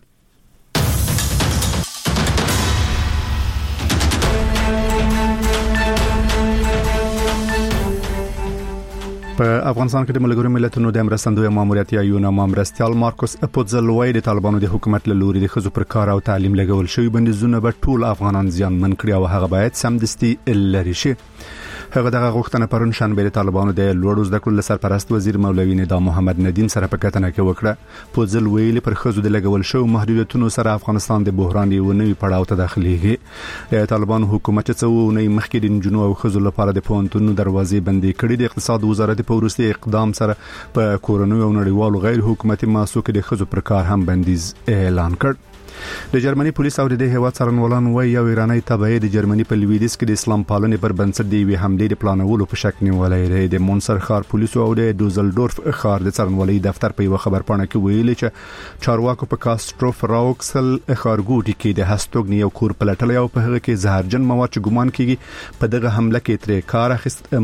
په افغانستان کې د ملګرو ملتونو د مرستندوی ماموریت یا یونا مامورستیال مارکوس اپوزلوی د طالبانو د حکومت له لوري د خزو پر کار او تعلیم لګول شوی بندیزونه به ټول افغانان زیانمن کړي او هغه باید سمدستي لري شي. هغه دغه غوښتنه پرون شنبه د طالبانو د لوړو زده کړو سرپرست وزیر مولوی نظام محمد ندیم سره په کتنه کې وکړه. پوزل ویلي پر خزو د لګول شوی محدودیتونو سره افغانستان د بحران یو نوی پړاو ته داخليږي. د طالبانو حکومت څو نه مخکې د جنوب او خزو لپاره د پونتونو دروازې بندي کړې. د اقتصاد وزارت په وروستي اقدام سره په کورونو او نړیوالو غیر حکومتي مؤسسو کې د خزو پر کار هم بندیز اعلان کړ. د جرمني پولیس او د هیواد څارنوالان وایي یو ایرانی تبعی د جرمني په لویدیس کې د اسلام پالنې پر بنسټ دی وی حمله د پلانولو په شک نیولای دی. د مونسر ښار پولیس او د دوزلډورف ښار د څارنوالۍ دفتر په یو خبرپاڼه کې ویلي چې چارواکو په کاستروف راوکسل ښارګوټي کې د هستوګنی یو کور پلټل او په هغه کې زهرجن مواد چې ګمان کیږي په دغه حمله کې ترې کار اخیست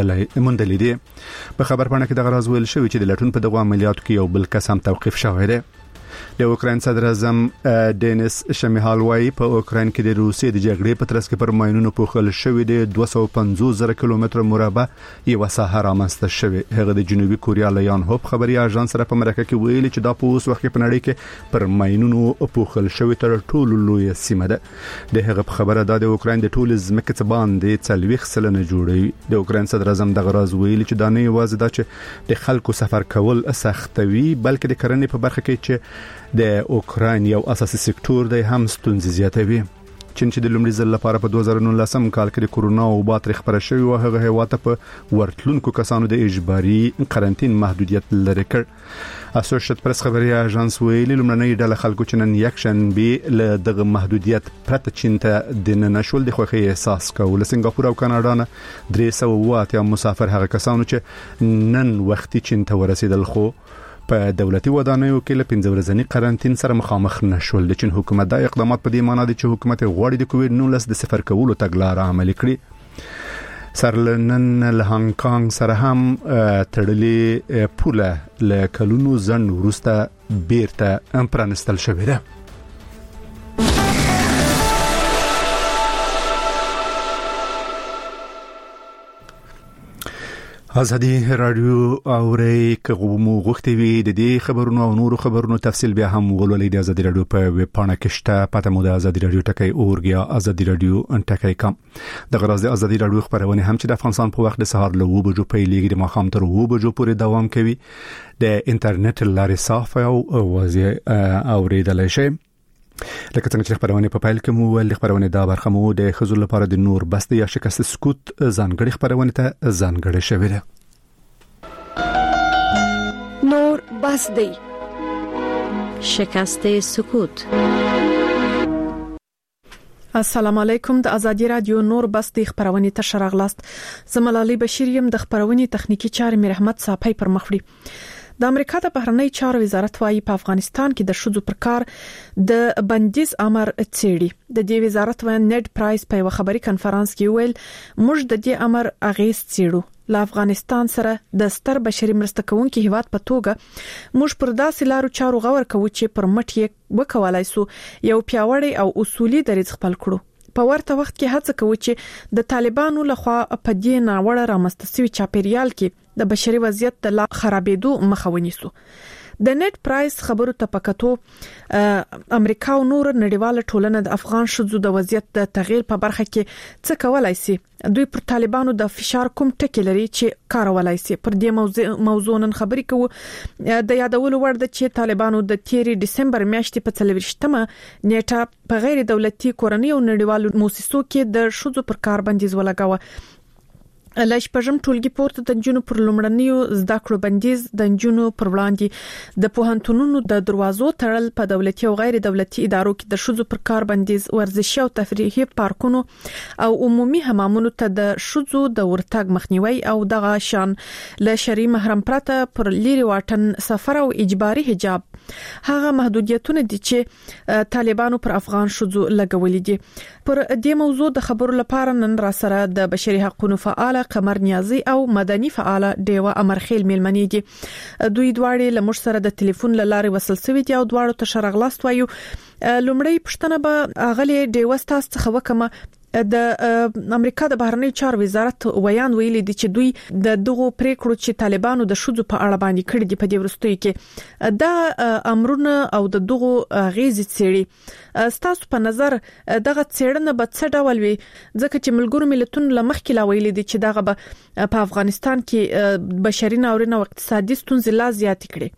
موندلې دي. په خبرپاڼه کې دغه راز ویل شوی چې د لټون په دغه عملیاتو کې یو بل کس هم توقيف شوی دی. د اوکراین صدر اعظم دینیس شمیهال وايي په اوکراین کې د روسیې د جګړې په ترڅ کې پر ماینونو پوښل شوی د 250,000 کیلومتر مربع یو ساحه رامنځته شوی. هغه د جنوبي کوریا لیان هوپ خبري اژانس سره په مرکه کې ویلي چې دا په اوس وخت کې په نړۍ کې پر ماینونو پوښل شوی تر ټولو لوی سیمه ده. د هغه په خبره د اوکراین د ټول ځمکې څخه باندې 40 سلنه جوړوي. د اوکراین صدر اعظم دغه راز ویلي چې دا نه یوازې دا چې د خلکو سفر کول سختوي بلکې د کرنې په برخه کې چې د اوکراین یو اساسي سکتور دی هم ستونزې زیاتوي. چین چې د لومړي ځل لپاره په 2019 کال کې د کورونا وبات خبره شوی او هغه هیواد په ورتلونکو کسانو د اجباري قرنټین محدودیت لري کړ. اسوسییټ پریس خبري اژانس ویلي لومړنۍ ډله خلکو چې نن یکشن به له دغه محدودیت پرته چین ته د نشول د خوخي احساس کول. سنگاپور او کاناډا نه 308 مسافر هغه کسانو چې نن وختي چین ته ورسېدل خو په دولتي ودانیو کې له 15 ورځې قرنټین سره مخامخ نشول. د چین حکومت دا اقدامات په دې معنی دي چې حکومت غواړي د کووډ-19 د سفر کولو تګلارې عملي کړي. سرلنن له هانګ کانګ سره هم تړلې پوله له کلونو ځن ورسته بیرته پرانستل شوې ده. ازادي رادیو اوري کومو غوښتي وي د دې خبرونو او نورو خبرونو تفصیل بیا هم ولولې د ازادي رادیو په ویب پاڼه کې شته. پته مو د ازادي رادیو ټکی اورګیا ازادي رادیو انټکی کم. د غرض د ازادي رادیو خبرونه هم چې د افغانستان په وخت د سهار له 2 بجو پیلېږي د ماښام تر 2 بجو پورې دوام کوي. د انټرنیټ لارې صافه او واضح اوریدلای شي. لکه څنګه چې خبرونه په پایل کې مو ول خبرونه دا برخه مو د خزو لپاره د نور بست یا شکست سکوت ځانګړي خبرونه ته ځانګړي شوی ده. نور بس دی شکست سکوت. السلام علیکم. د ازادي رادیو نور بس دی خبرونه ته شرغلاست. زملالي بشیر يم د خبرونه تخنیکی چارې مې رحمت صاحب پر مخړي. د امریکا د بهرنی چارو وزارت وايي په افغانستان کې د شذو پر کار د بندیز امر څېړي. د دې وزارت وایي نیډ پرایس په خبري کانفرنس کې ویل موږ د دې امر اغیز څېړو. له افغانستان سره د ستر بشري مرسته کوونکي هیواد په توګه موږ پر داسې لارو چارو غور کوو چې پر مټ یې وکولای سو یو پیاوړی او اصولي دریځ خپل کړو. په ورته وخت کې هڅه کوي چې د طالبانو لخوا په دې ناوړه رامستسوي چاپیریال کې د بشري وضعیت د لا خرابېدو مخه ونیسو. د نت پرایس خبرو ته پکاتو امریکا او نور نړیواله ټولنه د افغان شذو د وضعیت د تغییر په برخه کې څه کولای شي. دوی پر طالبانو د فشار کوم ټکی لري چې کارولای شي. پر دې موضوع نن خبرې کوو. د یادولو وړ ده چې طالبانو د 13 دسمبر میاشتې په 24مه نیټه په غیر دولتي کورنۍ او نړیوالو موسسو کې د شذو پر کار بندیز ولګاوه. لږ پژم ټولګي پورته د جنونو پر لومړنیو زده کړو بندیز د جنونو پر وړاندې د پوهنتونونو د دروازو تړل په دولتي او غیر دولتي ادارو کې د شذو پر کار بندیز ورزشي او تفریحي پارکونو او عمومي حمامونو ته د شذو د ورتګ مخنیوي او دغه شان له شرعي محرم پرته پر لیري واټن سفر او اجباري حجاب هغه محدودیتونه دي چې طالبانو پر افغان شذو لګولې دي. پر دې موضوع د خبرو لپاره نن را سره د بشري حقوقو فعال قمر نیازي او مدني فعال ډیوه امرخیل میلمنې دي. دوی دواړي له موږ سره د ټلیفون لارې وصل شوي دي او دواړو ته شرغلاست وایو. لومړی پښتنه به اغلی ډیوه ستاسو څخه وکمه. د امریکا د بهرنی چارو وزارت ویان ویلي دي چې دوی د دغه پریکړو چې طالبانو د شذو په اړه باندې کړی دي په دې ورستوي کې د امرونه او د دغه غیزي څېړي ستاسو په نظر دغه څېړنه به څه ډول وي ځکه چې ملګرو ملتونو لمخکې لا ویلي دي چې دغه په افغانستان کې بشري ناورین او اقتصادي ستونزې لا زیات کړي.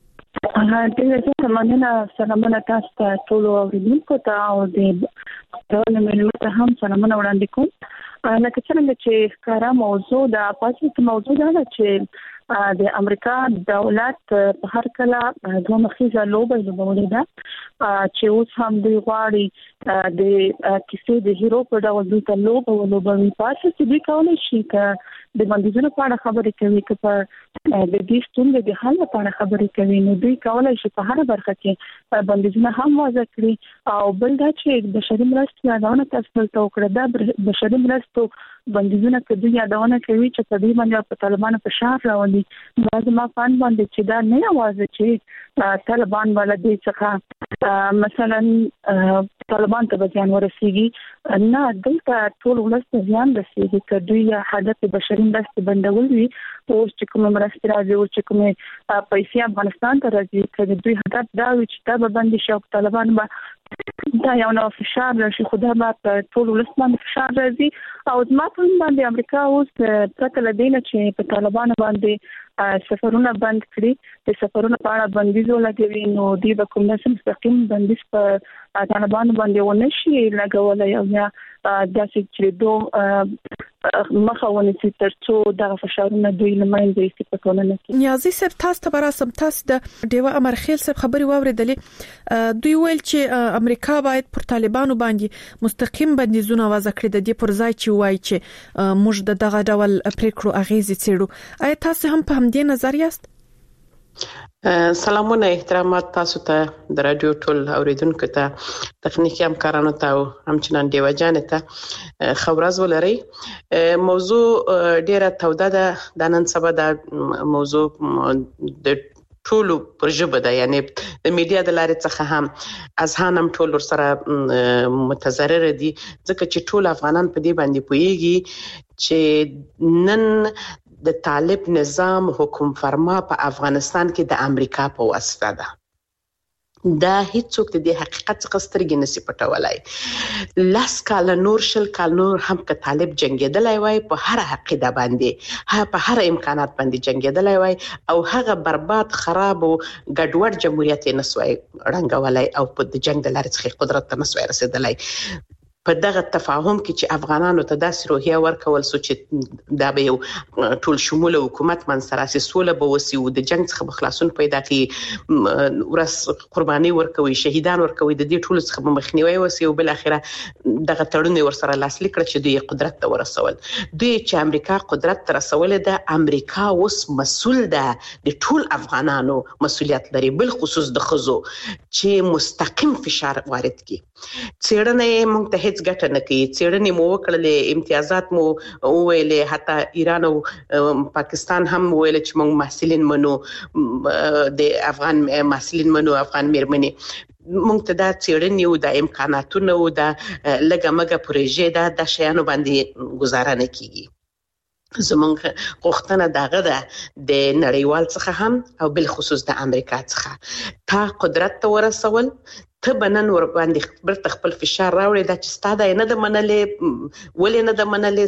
سلامونه تاسو ته ټول اوریدونکو ته او د ټول ملت ته هم سلامونه وړاندې کوم. لکه څنګه چې ښکارا موضوع د پاتې موضوع ده چې د امریکا دولت په هر کله دوه مخیزه لوبه لوبولې ده چې اوس هم دوی غواړي د کیسې د هیرو په ډول دوی ته لوبه ولوبوي. پاتې چې دوی کولای شي چې د بندیزونو په اړه خبرې کوي که په د دې ستونزې د حل لپاره خبرې کوي نو دوی کولای شي په هر برخه کې بندیزونه هم وضع کړي. او بل دا چې بشري مرستې یادونه تاسو ته وکړه دا بشري مرستو بندیزونه کې دوی یادونه کوي چې په دې باندې په طالبانو په شار راولي. بعض ما فان باندې چې دا نه یوازې چې طالبان ولدي څخه مثلا طالبان ته ځان ورسیږي نه دلته ټول ولست ځان رسیږي چې دوی هدف بشري مرستې بندول وي. او چې کوم مرستې راځي او چې کوم پیسې افغانستان ته راځي چې دوی هدف دا وي چې دا باندې شو طالبان به دا یو نو فشار راشي خو دا په ټول ولست باندې فشار راځي. او زما په باندې امریکا اوس پرته لدینه چې په طالبان باندې سفرونه بند کړي د سفرونو په اړه بندیز ولګوي نو دی به کوم څه مستقیم بندیز په طالبان باندې ونشي لګولای او یا داسې چې دوه مخاونه چې ترڅو د فشارونو دوی لمنځه استفاده نه کوي. نیازي صاحب تاسو ته براسم تاسو د ډیوه امرخیل صاحب خبري واوریدلې. دوی ویل چې امریکا باید پر طالبانو باندې مستقیم بندیزونه وضع کړي د دې پر ځای چې وایي چې موږ دغه ډول پریکړو اغیزې څېړو. آیا تاسو هم په همدې نظر یاست؟ سلامونه احترامات تاسو ته د رادیو ټول اوریدونکو ته تخنیکی همکارانو ته او همچنان دیو جان ته خبرز ولري. موضوع ډیره توده ده د نن سبا د موضوع د ټول پر ژبه ده یعنی د میډیا د لارې څخه هم اذهان هم ټول سره متضرر دي ځکه چې ټول افغانان په دې باندې پوهیږي چې نن د طالب نظام حکم فرما په افغانستان کې د امریکا په واسطه ده. دا هیڅوک د حقیقت څخه سترګې نشي پټولای. لاس کال نور شل کال نور هم که طالب جنگیدلای وای په هر عقیده باندې په هر امکانات باندې جنگیدلای وای او هغه برباد خراب او ګډوډ جمهوریت نسوي رنګولای او په د جنگ د لارې څخه قدرت ته نسوي رسیدلای. په دغه تفاهم کې چې افغانانو ته داسې روحیه ورکول سو چې دا به یو ټول شموله حکومت منځته راسي سوله به وسي او د جنگ څخه خلاصون پیدا کړي ورس قرباني ورکوي شهیدان ورکوي د دې ټول څخه مخنیوي وسي او بل اخره دغه تړون ورسره لاسلیک کړ چې دوی قدرت ته ورسول. دوی چې امریکا قدرت ته رسول ده امریکا اوس مسؤل ده د ټول افغانانو مسؤلیت لري بل خصوص د خزو چې مستقیم فشار وارد کړي. څېړنه مونږ ته هیڅ ګټه نه کوي. څېړنې مو وکړلې، امتیازات مو وویلې، حتی ایران او پاکستان هم ویل چې موږ محصلین منو، د افغان محصلین منو، افغان میرمنې. موږ ته دا څېړنې او د امکاناتونو او د لګه مګه پروژې د شیانو باندې گزاره نه کیږي. زمونږ غوښتنه دغه ده د نړیوال څخه هم او بل خصوص د امریکا څخه تا قدرت ته ورسول، ته بنن ور باندې خپل فشار راوړي دا چې ستاده نه د منلې، ولې نه د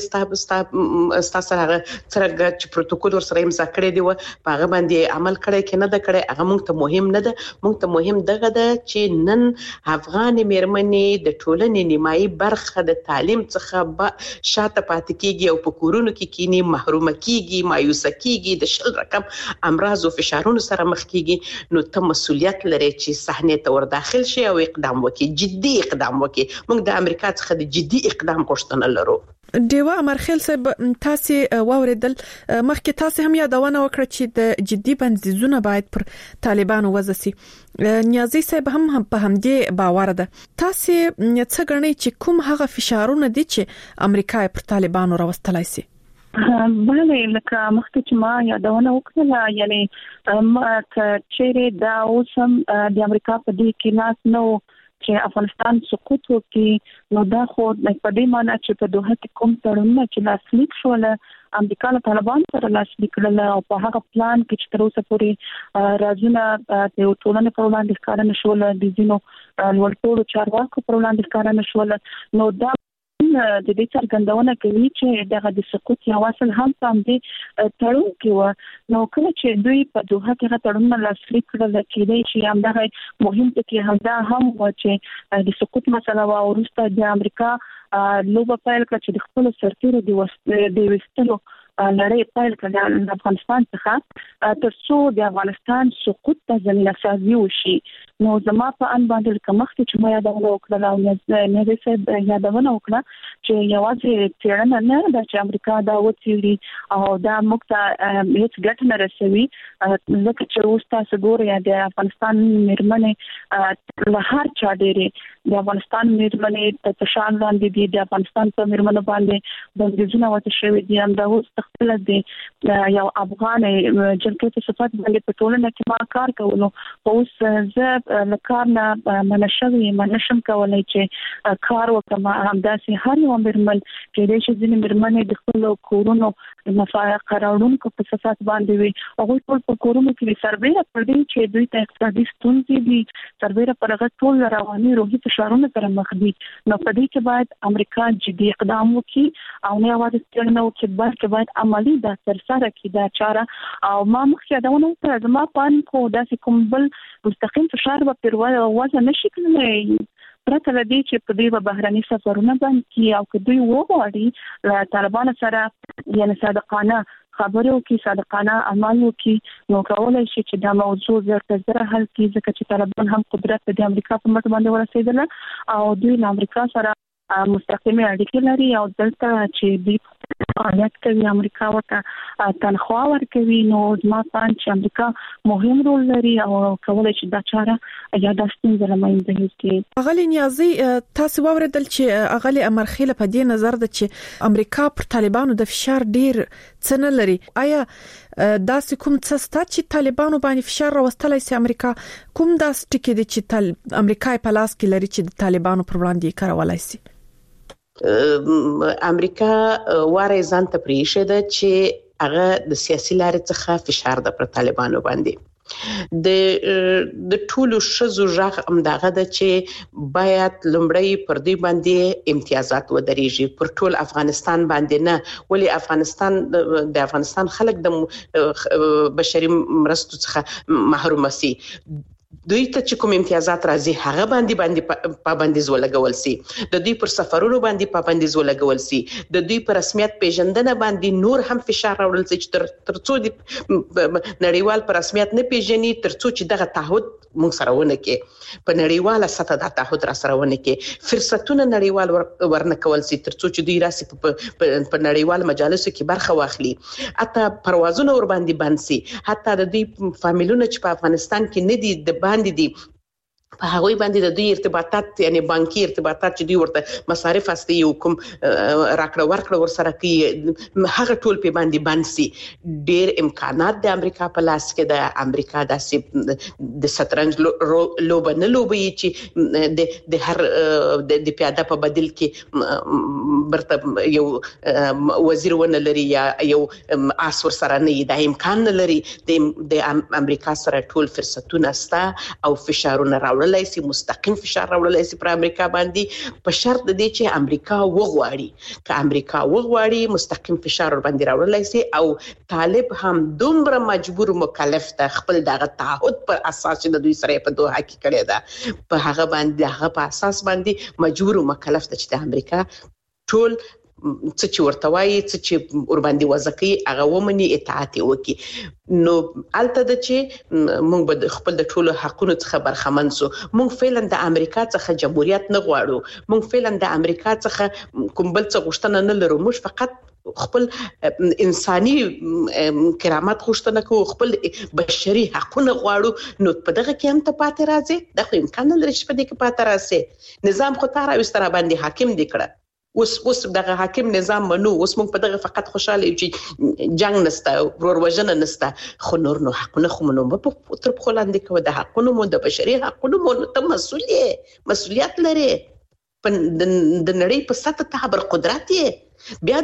منلې، ستا سره څنګه چې پروتوکول ور سره امضا کړی دی په هغه باندې عمل کړی کې نه د کړی، هغه موږ ته مهم نه ده. موږ ته مهم دغه ده چې نن افغان میرمنې د ټولنې نیمایي برخه د تعلیم څخه شاته پاتې کیږي او په کورونو کې کینی، محرومه کیږي، مایوسه کیږي، د شل رقم امراض او فشارونو سره مخ کیږي. نو ته مسؤلیت لري چې صحنه ته ور داخل شي او اقدام وکړي، جدي اقدام وکړي. موږ د امریکا څخه د جدي اقدام غوښتنه لرو. دیوا امرخیل صاحب، تاسو واوریدل مخکې تاسو هم یادونه وکړه چې د جدي بندیزونه باید پر طالبانو وځي. نیازي صاحب هم په همدې باور ده. تاسو څه غنئ چې کوم هغه فشارونه دي چې امریکا پر طالبانو راوستلای شي؟ بله لکه مخکې چې ما یادونه وکړه، یعنی ما چې دا اوسم د امریکا په دې کې لاس نو چې افغانستان سقوط وکړي، نو دا خو په دې معنی چې په دوحه کې کوم تړونونه چې لاسلیک شول امریکا له طالبان سره لاسلیک کړل او په هغه پلان کې چې تر اوسه پورې رازونه د ټولنې په وړاندې ښکاره نشول، د ځینو لوړپوړو چارواکو په وړاندې ښکاره نشول. نو دا د دې څرګندونه کوي چې دغه د سقوط یو اصل هم په دې تړون کې و. نو کله چې دوی په دوحه کې تړون لاسلیک کړل چې چې همدغه مهم ټکی همدا هم و چې د سقوط مسله او وروسته د امریکا لوبه پیل کړه چې د خپل سرتیرو د وستلو لړۍ پیل کړه د افغانستان څخه ترڅو د افغانستان سقوط ته زمینه سازي وشي. نو زما په ان باندې کومخته چې ما یادونه وکړه او نه دې څه یادونه وکړه چې یوازې څېړنه نه ده چې امریکا دا وڅېړي او دا موږ ته هیڅ ګټه نه رسوي، ځکه چې اوس تاسو ګورئ د افغانستان میرمنې له هر چا ډېرې د افغانستان میرمنې په شان باندې دي، د افغانستان په میرمنو باندې بندیزونه وته شوي دي. هم دا اوس خپل د یو افغان جنکې په صفات باندې په ټولنه کې ما کار کولو، اوس زه لکار نه منشوي منشم کولای چې کار وکم. همداسې هر یو مرمن چې د شي ځینې مرمنې د خپل کورونو مفاهیم قراردونکو په صفات باندې وي، هغه ټول په کورونو کې سربېره پر دې چې دوی ته اقتصادي ستونزې دي، سربېره پر هغه ټول رواني روحي فشارونه سره مخ دي. نو په دې کې باید امریکا جدي اقدام وکړي او نه یوازې څېړنه وکړي بلکې باید عملی دا ترسره کړي دا چاره. او ما مخکې دا ونه کړم، زما پان کو داسې کوم بل مستقیم فشار به پر وځه نشي کولای پرته له دې چې په دې بهرني سفرونه باندې او که دوی وغواړي له طالبانو سره یعنی صادقانه خبرو کې صادقانه عمل وکړي، نو کولای شي چې دا موضوع زره حل کړي، ځکه چې طالبان هم قدرت د امریکا په مټ باندې ورسېدل او دوی له امریکا سره مستقیمه اړیکې لري او دلته چې دوی فعالیت کوي امریکا ورته تنخواه ورکوي. نو زما پان چې امریکا مهم رول لري او کولای شي دا چاره یا د ستونزې له منځه یوسي. اغلی نیازي تاسو واوریدل چې اغلی امرخیل په دې نظر ده چې امریکا پر طالبانو د فشار ډیر څه نه لري. آیا داسې کوم څه ستا چې طالبانو باندې فشار راوستلای سي امریکا؟ کوم داسې ټکی دي چې امریکا په لاس کې لري چې د طالبانو پر وړاندې کارولای سي؟ امریکا واره ځان ته پریښه ده چې هغه د سیاسي لارې څخه فشار د پر طالبانو باندې د ټولو شذو ژغ امداغه ده چې باید لمړی پر دې باندې امتیازات ودرېږي پر ټول افغانستان باندې نه، ولی افغانستان خلک د بشري مرستو څخه محروم سي. دوی ته چې کوم امتیازات راځي هغه باندې پابندیز ولګول سي، د دوی پر سفرونو باندې پابندیز ولګول سي، د دوی پر رسمیت پیژندنه باندې نور هم فشار راوړل سي چې ترڅو د نړیوال پر رسمیت نه پیژني، ترڅو چې دغه تعهد موږ سره ونه کې په نړیواله سطح د تعهد را سره ونه کې فرصتونه نړیوال ورنه کول سي، ترڅو چې دوی راسي په نړیوال مجالسو کې برخه واخلي، حتی پروازونه ور باندې بند سي، حتی د دوی فامیلونه چې په افغانستان کې نه دي د باندې دي په هغه باندې د دوی ارتباطات یعنی بانکي ارتباطات چې دوی ورته مصارف استي یو کوم راکړه ورکړه ورسره کوي هغه ټول په باندې بانسي ډېر امکانات د امریکا په لاس کې د امریکا د شطرنج لوبه نه لوبي چې د هر د پیاده په بدل کې برته یو وزیر ونه لري یا یو آس ورسره نه د امکان نه لري د امریکا سره ټول فرصتونه ستا او فشارونه راوړلای شي مستقیم فشار راوړلای شي پر امریکا باندې په شرط د دې چې امریکا وغواړي که امریکا وغواړي مستقیم فشار باندې راوړلای شي او طالب هم دومره مجبور مکلف ده خپل دغه تعهد پر اساس چې د دوی سره په دوه حق کړی ده په هغه باندې هغه په اساس باندې مجبور مکلف ده چې د امریکا ټول څه چې ورته وایي څه چې ور باندې وځي هغه ومني اطاعت وکړي نو الته د چې موږ به خپل د ټولو حقونو څخه برخمن سو موږ فعلا د امریکا څخه جمهوریت نه غواړو موږ فعلا د امریکا څخه کوم بل څه غوښتنه نه لرو موږ فقط خپل انساني کرامت غوښتنه کوو خپل بشري حقونه غواړو نو په دغه کې هم ته پاتې راځي د خو امکان نه لري چې په دې کې پاتې راځي نظام خو تاره وستره باندې حاکم دی کړه اوس دغه حاکم نظام منو اوس موږ په دغه فقط خوشاله یو چې جنگ نسته ورور وژنه نسته خو نور نو حقونه خو منو په تر په لاندې کوي د حقونو مو د بشري حقونو مو ته مسؤلیت لري په د نړۍ په سطح ته بر قدرت بیا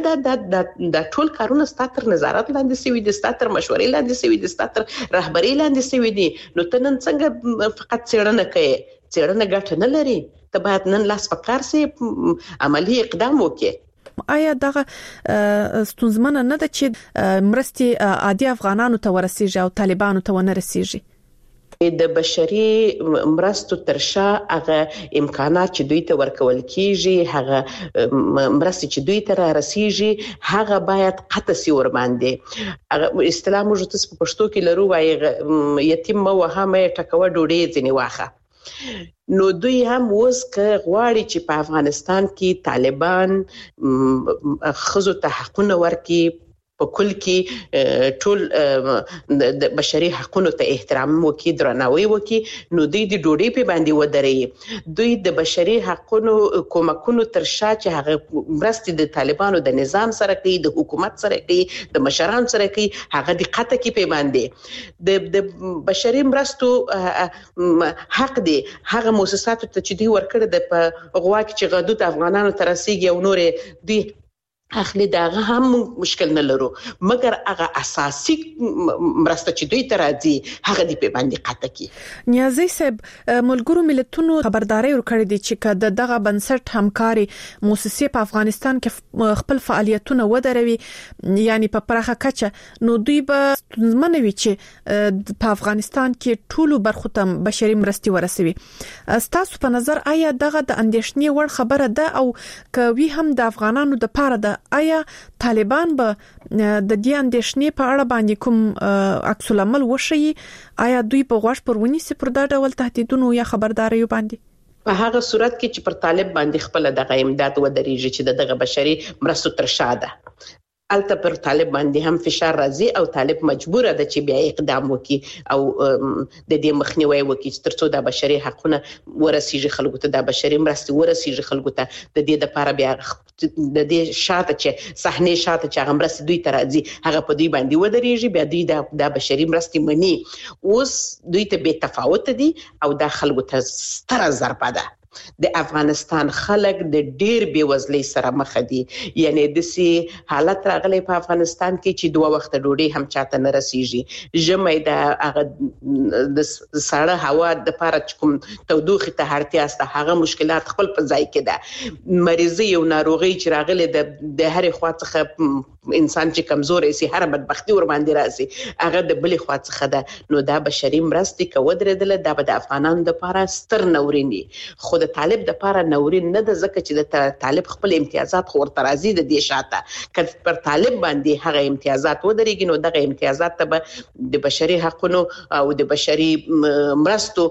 د ټول کارونه ستاتر نظارت لاندې سوي دي ستاتر مشورې لاندې سوي دي ستاتر رهبري لاندې سوي دي نو ته نن څنګه فقط څېړنه کوي څېړنه ګټه نه لري ته باید نن لاس پکار سي عملی اقدام وکړي آیا دغه ستونزمنه نه ده چې مرستي عادي افغانانو ته ورسیږي او طالبانو ته ونه رسیږي د بشري مرستو ترشا هغه امکانات چې دوی ته ورکول کیږي هغه مرستې چې دوی ته را رسیږي هغه باید قطع سي ور باندې هغه اصطلاح موږ تاسو په پښتو کې لرو وايي یتیم مو وهمه ټکوه ډوډۍ ځنی واخه نو دوی هم اوس که غواړي چې په افغانستان کې طالبان خزو ته حقونه ورکړي په کل کې ټول د بشري حقوقو ته احترام وکړي درناوی وکړي نو دوی د ډوډۍ په باندې ودرې دوی د بشري حقوقو کومکونو تر شا چې هغه مرستې د طالبانو د نظام سره کوي د حکومت سره کوي د مشرانو سره کوي هغه د قطع کې په باندې د بشري مرستو حق دی هغه مؤسساتو ته چې دوی ورکړي د غوا کې چې غدود افغانانو تر رسیدي او نور دوی اخلي داغه هم مشکل نه لرو مګر هغه اساسي مرسته چې دوی ته راځي هغه دی په باندې قطع کی نیازي صاحب ملګرو ملتونو خبرداري ورکړې دي چې دغه بنسټ همکاري مؤسسې په افغانستان کې خپل فعالیتونه ودروي یعنی په پراخه کچه نو دوی به ستونزمنوي چې په افغانستان کې ټولو برخو ته بشري مرستي ورسوي تاسو په نظر آیا دغه د اندېښنې وړ خبره ده او کوي هم د افغانانو د پاره ده آیا طالبان به د دې اندېښنې په اړه باندې کوم عکس العمل وشي آیا دوی په غوښ پرونی سي پر دا ډول تهدیدونو یا خبرداري باندې په هغه صورت کې چې پر طالب باندې خپل دغه امداد ودرېږي چې دغه بشري مرستو تر شا ده الته پر طالب باندې هم فشار راځي او طالب مجبور ده چې بیا اقدام وکړي او د دې مخنیوي وکړي ترڅو د بشري حقوقو ورسیږي خلکو ته د بشري مرستې ورسیږي خلکو ته د دې لپاره بیا د دې شاته چې صحنه شاته چې هغه مرستې دوی ته راځي هغه په دوی باندې ودرېږي بیا دوی د بشري مرستې مني اوس دوی ته بے تفاوت دي او د خلکو ته ستره ضربه ده د افغانستان خلک د ډیر بیوزلۍ سره مخ دي یعنی د سي حالت راغلي په افغانستان کې چې دوه وخت ډوډۍ هم چاته نه رسیږي ژمې د هغه د سړه هوا د پاره کوم تودوخه ته اړتیا است هغه مشکلات خپل په ځای کې ده مریضي او ناروغي چې راغلي د هر خوا څخه انسان چې کمزوري سي هر بدبختی ور باندې راځي هغه د بلې خوا څخه ده نو دا بشري مرستې کو درېدل د افغانانو د پاره ستر نورینی خو د طالب د پاره نورین نه د زکه چې د طالب خپل امتیازات خو ورته راځي د دې شاته کله پر طالب باندې هغه امتیازات ودرېږي نو دغه امتیازات ته د بشري حقوقو او د بشري مرستو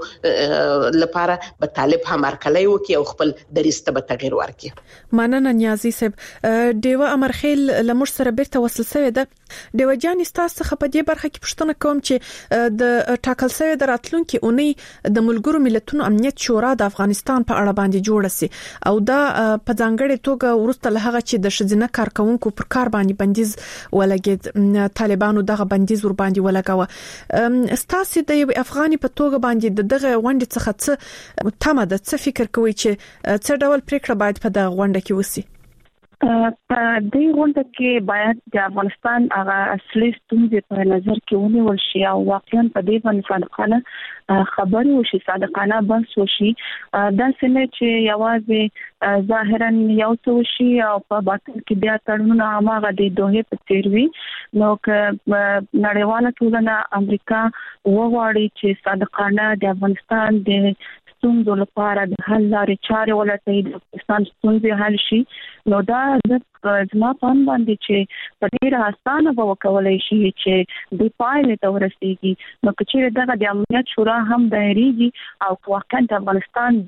لپاره به طالب هم ارکلای وکي او خپل دریسته به تغییر ورکړي مننه نیازي صاحب دیوه امرخیل لمر سره سره بیرته وصل شوې ده. د وجاني تاسو څخه په دې برخه کې پوښتنه کوم چې د ټاکل شوی د راتلونکي اونۍ د ملګرو ملتونو امنیت شورا د افغانستان په اړه باندې جوړ سي او دا په ځانګړي توګه ورسته له هغه چې د شذینه کارکونکو پر کار باندې بندیز ولګید، طالبانو دغه بندیز ور باندې ولګاوه. ستاسو د یو افغاني په توګه باندې دغه غونډې څخه څه تمه ده، څه فکر کوي چې څه ډول پریکړه باید په دغه غونډه کې وسی؟ په دې غونډه کې باید د افغانستان هغه اصلي ستونزې په نظر کې ونیول شي او واقعا په دې باندې صادقانه خبرې وشي، صادقانه بحث وشي. دا څنګه چې یوازې ظاهرا یو څه وشي او په باطن کې بیا تړونونه هغه د دوه په تیر وي، نو که نړیواله ټولنه امریکا وغواړي چې صادقانه د افغانستان د ستونزو لپاره د حل لارې چارې ولټوي، د افغانستان ستونزې حل شي، نو دا زما په اند باندې چې په ډېره اسانه به وکولای شي چې د پایلې ته ورسیږي. نو که چیرې دغه د امنیت شورا هم دایریږي او واقعا د افغانستان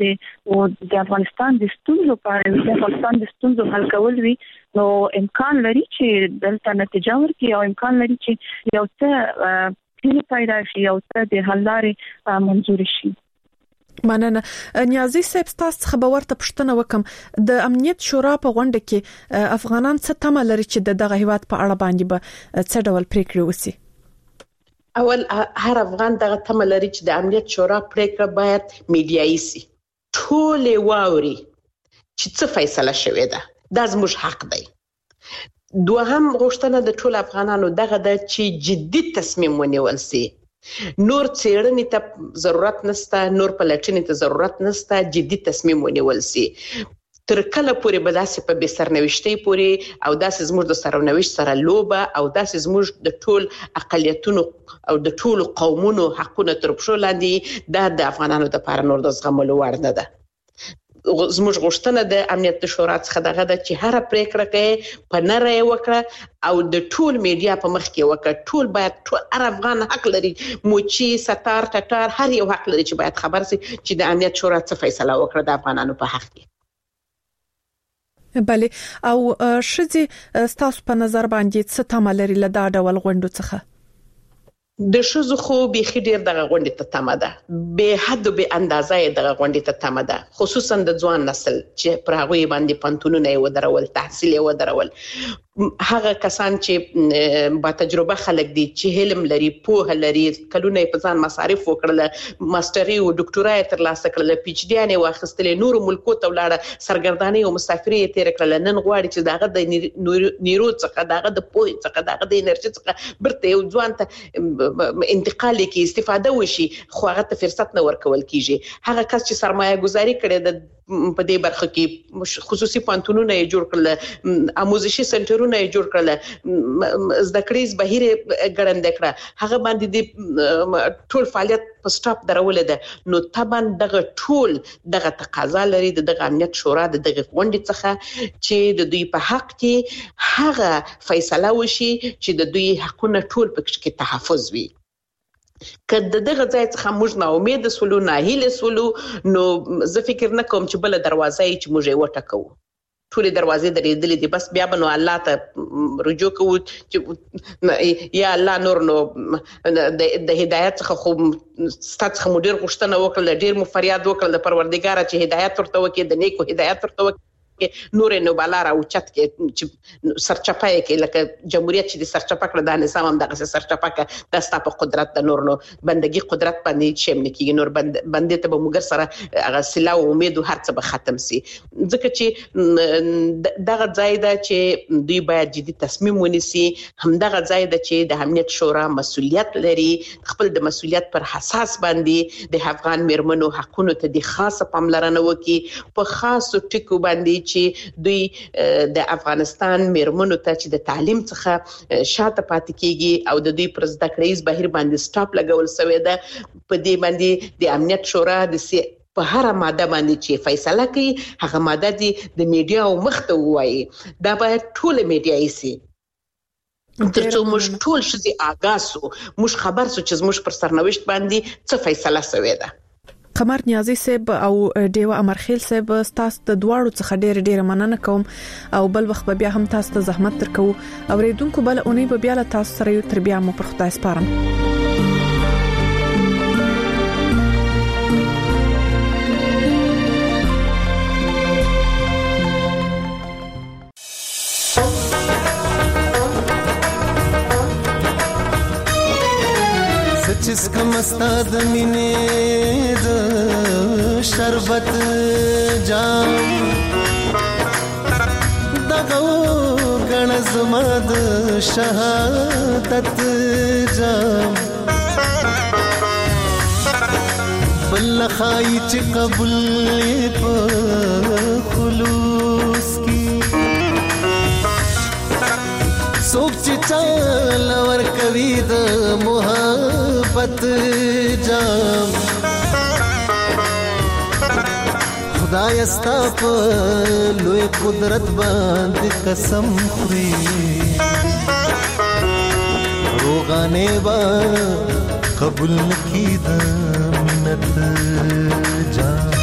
د ستونزو په اړه د افغانستان د ستونزو حل کول وي، نو امکان لري چې دلته نتیجه ورکړي او امکان لري چې یو څه هیله پیدا شي، یو څه د حل لارې منظور شي. مننه. نیازي صاحب تاسو خبر ورته پښتنه وکم د امنیت شورا په غونډه کې افغانان څه تمه لري چې دغه هیواد په اړه باندې به څه ډول پریکړه وسی؟ اول هر افغان دغه تمه لري چې د امنیت شورا پریکړه باید میډیایي سي، ټول واوري چې څه فیصله شوې ده، دا زموږ حق دی. دوهم غوښتنه د ټول افغانانو دغه د چې جدي تصمیم ونیول سي، نور څېړنې ته ضرورت نشته، نور پلټنې ته ضرورت نشته، جدي تصمیم ونیول سي. تر کله پورې به داسې په بې سرنوشتۍ پورې او داسې زموږ د سرنوشت سره لوبه او داسې زموږ د ټول اقلیتونو او د ټول قومونو حقونه تر پښو لاندې، دا د افغانانو لپاره نور د زغملو وړ نه ده. زموږ غوښتنه د امنیت شورا څخه دغه د چې هر پریکړه کوي په نره وکړه او د ټول میډیا په مخ کې وکړه. ټول باید، ټول هر افغان حق لري، موچی ستار ټټار هر یو حق لري چې باید خبر سي چې د امنیت شورا څه فیصله وکړه د افغانانو په حق کې. بله، او شذي تاسو په نظر باندې څه تمه لري له دا ډول غونډو څخه؟ د شذو خو بيخي ډیر دغه غونډې ته تمه ده، به حد او به اندازه دغه غونډې ته تمه ده، خصوصا د ځوان نسل چې پر هغه باندې پنتونونه ودرول، تحصیل ودرول. هغه کسان چې با تجربه خلک دي چې علم لري، پوهه لري، کلونه په ځان مصارف وکړل، ماستري او ډاکټورای ترلاسه کړل، پی ایچ ډي نه واخیستل، نور ملکو ته ولاړه، سرګرداني او مسافري تیر کړل. نن غواړي چې دغه د نیرو څخه، دغه د پوهه څخه، دغه د انرژي څخه برته یو ځوان ته انتقال کې استفاده وشي، خو هغه ته فرصت نه ورکول کیږي. هغه کس چې سرمایه گذاري کړي د په دې برخه کې خصوصي پانتونونه جوړ کړل، آموزشي سنټرونه جوړ کړل، زده کړې بهیر ګړندې کړه، هغه باندې د ټول فعالیت په سټاپ درول ده. نو طبعا دغه ټول دغه تقاضا لري دغه امنیت شورا دغه غونډې څخه چې د دوی په حق کې هغه فیصله وشي چې د دوی حقونه ټول پکې تحفظ وي. کله دغه ځای څخه موږ نه امید سولو، نه هیله سولو، نو زه فکر نه کوم چې بل دروازه یې چې موږ یې وټکو. ټول دروازې درېدلې دي، بس بیا به نو الله ته رجوع کوو چې یا الله نور نو د هدایت څخه خو ستاسو خو ډیر غوښتنه وکړه، ډیر مو فریاد وکړه د پروردګار چې هدایت ورته وکړي، د نیکو هدایت ورته وکړي، نور نو بالا را اوچت کې چې سرچپای کې لکه جمهوریت چې د سرچپا کړ د نظام هم دغه سرچپا کې د ستاسو قدرت د نور نو بندګي قدرت باندې شم نه کیږي، نور بندې ته به موږ سره هغه سلا او امید او هر څه به ختم سي. ځکه چې دغه ځای دا چې دوی باید جدي تصمیم ونیسي، هم دغه ځای دا چې د امنیت شورا مسؤلیت لري، خپل د مسؤلیت پر اساس باندې د افغان میرمنو حقونو ته د خاصه پاملرنه وکړي، په خاصو ټکو باندې چې دوی د افغانستان میرمنو ته چې د تعلیم څخه شاته پاتې کیږي او د دوی پر زده کړیز بهیر باندې سټاپ لګول شوی ده، په دې باندې د امنیت شورا د په هر ماده باندې چې فیصله کوي هغه ماده دي د میډیا او مخته وایي، دا باید ټول میډیایي سي ترڅو موږ ټول شې آگاه سو، موږ خبر سو چې موږ پر سرنوشت باندې څه فیصله شوې ده. قمر نیازی صاحب او دیوا امرخیل صاحب تاسو د دواړو څخه ډېر مننه کوم او بل وخت بیا هم تاسو ته زحمت درکو اوریدونکو بل اونۍ به بیا له تاسو سره تر بیا مو پر خدای سپارم. जिसका मस्ताद मिने द शरबत जाम दगो गणजमद शहादत जाम बल्ला खाई च कबूल प खुलूस की सोच चालवर कवि द मोहब्बत जाम खुदायस्ता प लोए कुदरत बांध कसम खुरी रोगाने बा कबूल की द मिन्नत जाम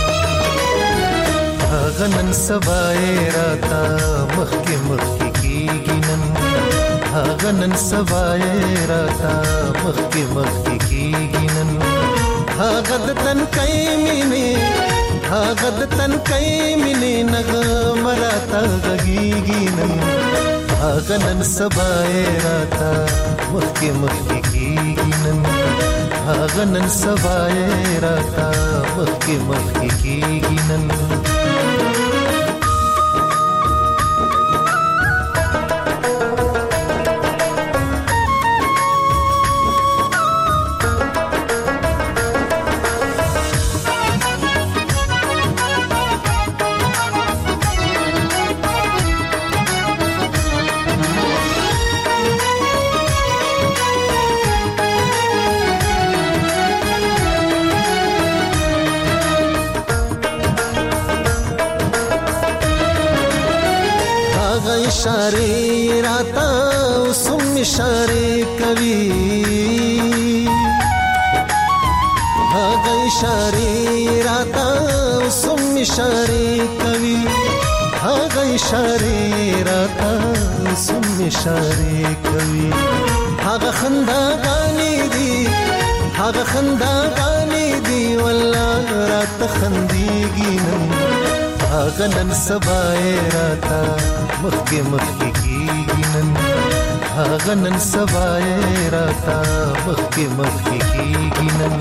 गनन सबाए राता मखके की गिनन गनन सबाए राता मखके की गिनन गद तन कई मिने नग मराता गगी गिनन गनन सबाए राता मखके की गिनन गनन सबाए राता मखके की गिनन इशारे राता सुम इशारे कवि इशारे राता सुम इशारे कवि इशारे राता सुम इशारे कवि खंदा गानी दी वल्लाह रात खंदीगी गनन सबाए राता मखके की गिनन गनन सबाए राता मखके की गिनन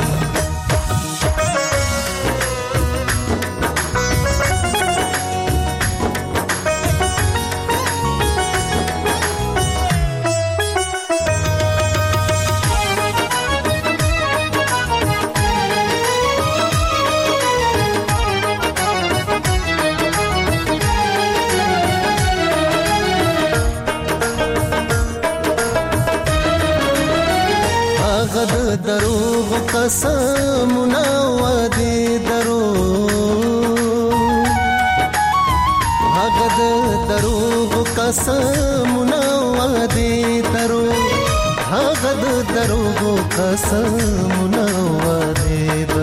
दरोग कसम नवादे गद दरोग कसम नवादे गद दरोग कसम नवादे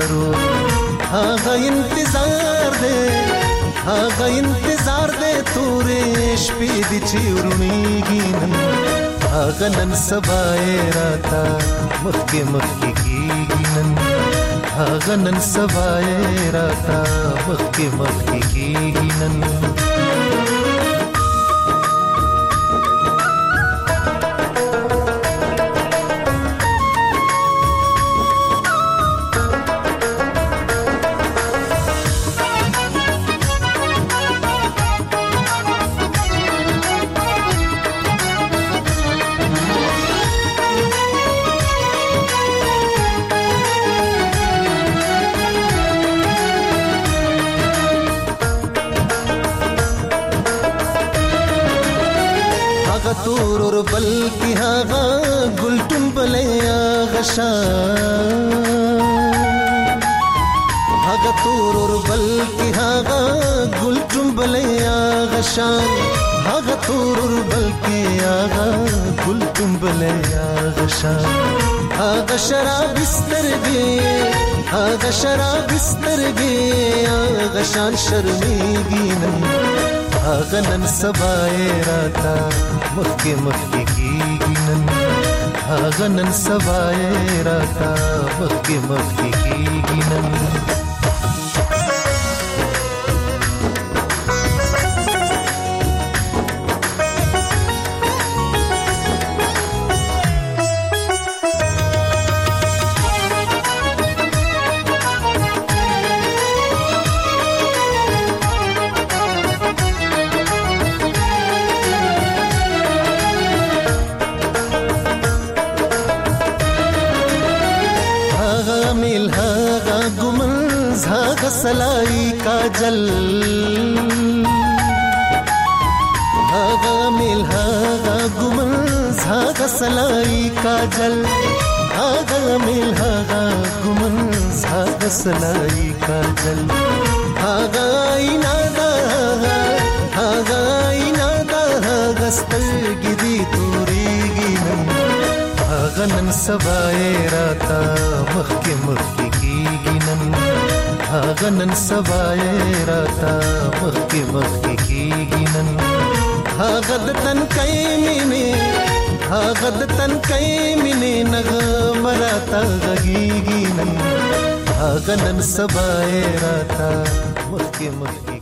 इंतजार दे तूरे शपी चिरुनी गिनन गनन सबाए राता मखके की गिनन गनन सबाए राता मखके की गिनन तोर बल की हागा गुलटुम बलया गशान हागा तोर बल की हागा गुलटुम बलया गशान हागा तोर बल की हागा गुलटुम बलया गशान هغه شراب سترګې هغه شراب سترګې هغه شان شرمېږي نن هغه نن سبا یې راته مخکې مخکې کېږي نن هغه نن سبا یې راته مخکې مخکې کېږي نن सलाई काजल हागा मिल हागा गुमन हागा सलाई काजल हागा मिल हागा गुमन हागा सलाई काजल हागा इनादा हागा स्तलगिरी तोरेगी हागा नन सबाए राता मखके मखके कीगी नन هغه نن سبا یې راته مخکې مخکې کېږي نن هغه د تنکۍ مینې نغمه راته غږېږي نن هغه نن سبا یې راته مخکې مخکې